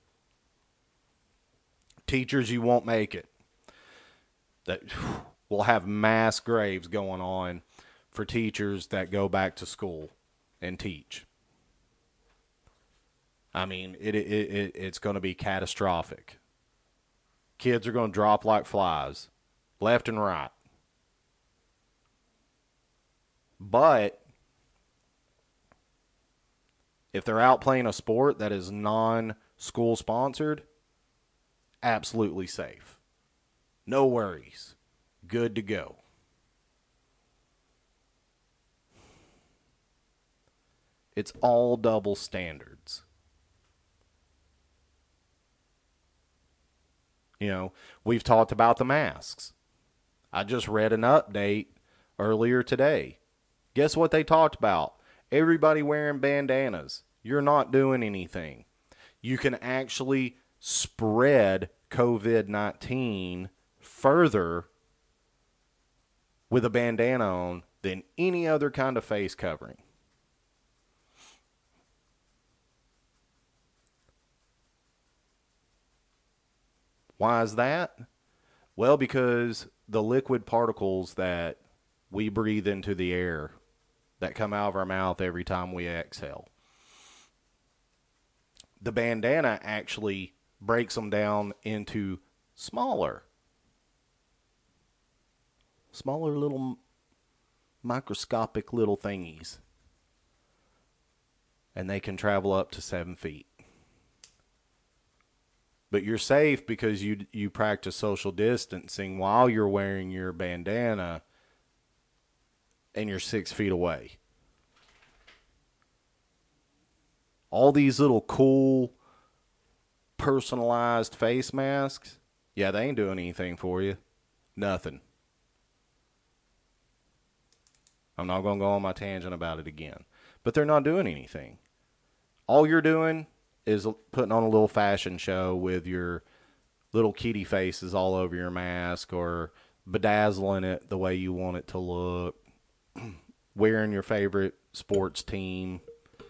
D: Teachers, you won't make it. That we'll have mass graves going on for teachers that go back to school and teach. I mean, it, it, it it's going to be catastrophic. Kids are going to drop like flies, left and right. But if they're out playing a sport that is non-school sponsored, absolutely safe. No worries. Good to go. It's all double standards. You know, we've talked about the masks. I just read an update earlier today. Guess what they talked about? Everybody wearing bandanas. You're not doing anything. You can actually spread COVID nineteen further with a bandana on than any other kind of face covering. Why is that? Well, because the liquid particles that we breathe into the air that come out of our mouth every time we exhale, the bandana actually breaks them down into smaller, smaller little microscopic little thingies. And they can travel up to seven feet. But you're safe because you you practice social distancing while you're wearing your bandana and you're six feet away. All these little cool, personalized face masks, yeah, they ain't doing anything for you. Nothing. I'm not going to go on my tangent about it again. But they're not doing anything. All you're doing is putting on a little fashion show with your little kitty faces all over your mask, or bedazzling it the way you want it to look, wearing your favorite sports team.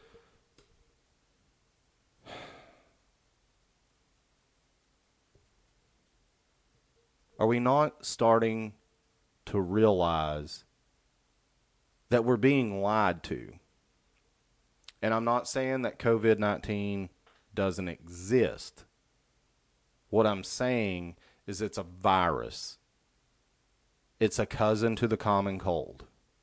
D: Are we not starting to realize that we're being lied to? And I'm not saying that covid nineteen doesn't exist. What I'm saying is it's a virus. It's a cousin to the common cold.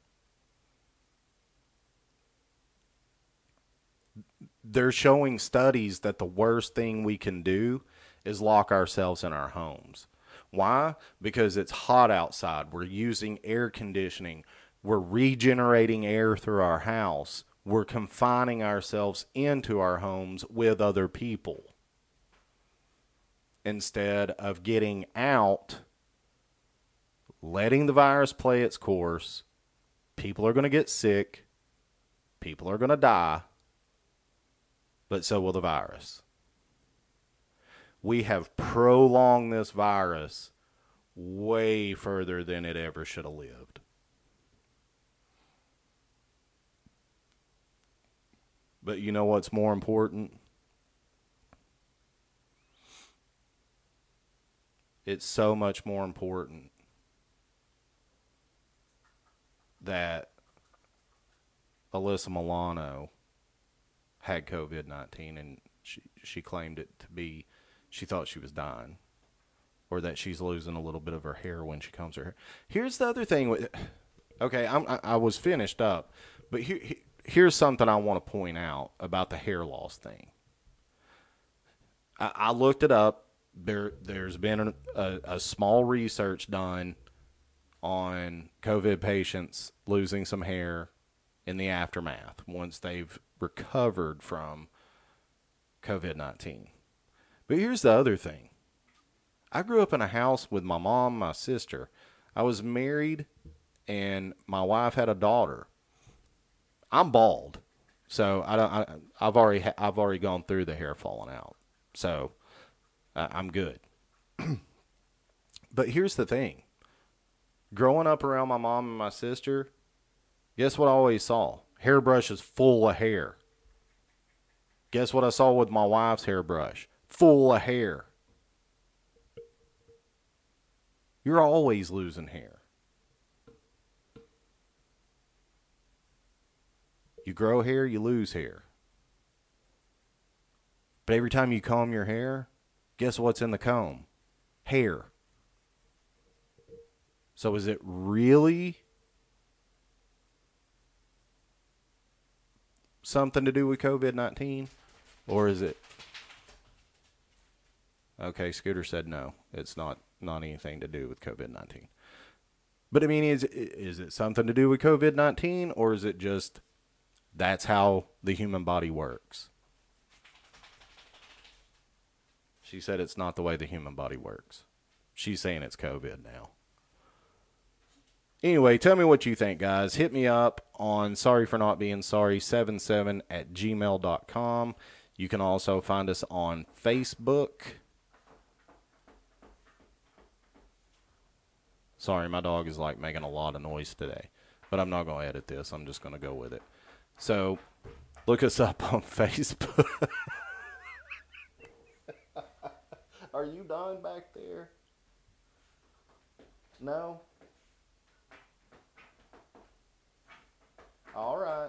D: They're showing studies that the worst thing we can do is lock ourselves in our homes. Why? Because it's hot outside. We're using air conditioning. We're regenerating air through our house. We're confining ourselves into our homes with other people instead of getting out, letting the virus play its course. People are going to get sick. People are going to die. But so will the virus. We have prolonged this virus way further than it ever should have lived. But you know what's more important? It's so much more important that Alyssa Milano had covid nineteen, and she, she claimed it to be, she thought she was dying, or that she's losing a little bit of her hair when she combs her hair. Here's the other thing. With, okay, I'm, I, I was finished up, but here, here's something I want to point out about the hair loss thing. I, I looked it up. There, there's been a, a, a small research done on COVID patients losing some hair in the aftermath once they've recovered from covid nineteen. But here's the other thing. I grew up in a house with my mom, my sister. I was married, and my wife had a daughter. I'm bald, so I don't. I, I've already ha- I've already gone through the hair falling out, so uh, I'm good. But here's the thing: growing up around my mom and my sister, guess what I always saw? Hairbrushes full of hair. Guess what I saw with my wife's hairbrush? Full of hair. You're always losing hair. You grow hair, you lose hair. But every time you comb your hair, guess what's in the comb? Hair. So is it really something to do with covid nineteen? Or is it... Okay, Scooter said no. It's not, not anything to do with covid nineteen. But I mean, is, is it something to do with covid nineteen? Or is it just... that's how the human body works? She said it's not the way the human body works. She's saying it's COVID now. Anyway, tell me what you think, guys. Hit me up on sorry for not being sorry seventy-seven at gmail dot com. You can also find us on Facebook. Sorry, my dog is like making a lot of noise today. But I'm not going to edit this. I'm just going to go with it. So, look us up on Facebook. Are you done back there? No? All right.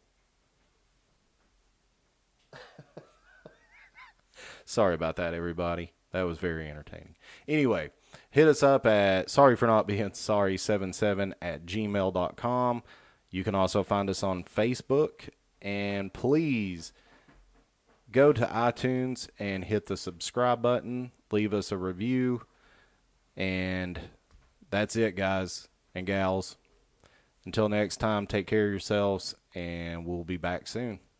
D: Sorry about that, everybody. That was very entertaining. Anyway, hit us up at sorry for not being sorry seventy-seven at gmail dot com. You can also find us on Facebook. And please go to iTunes and hit the subscribe button. Leave us a review. And that's it, guys and gals. Until next time, take care of yourselves, and we'll be back soon.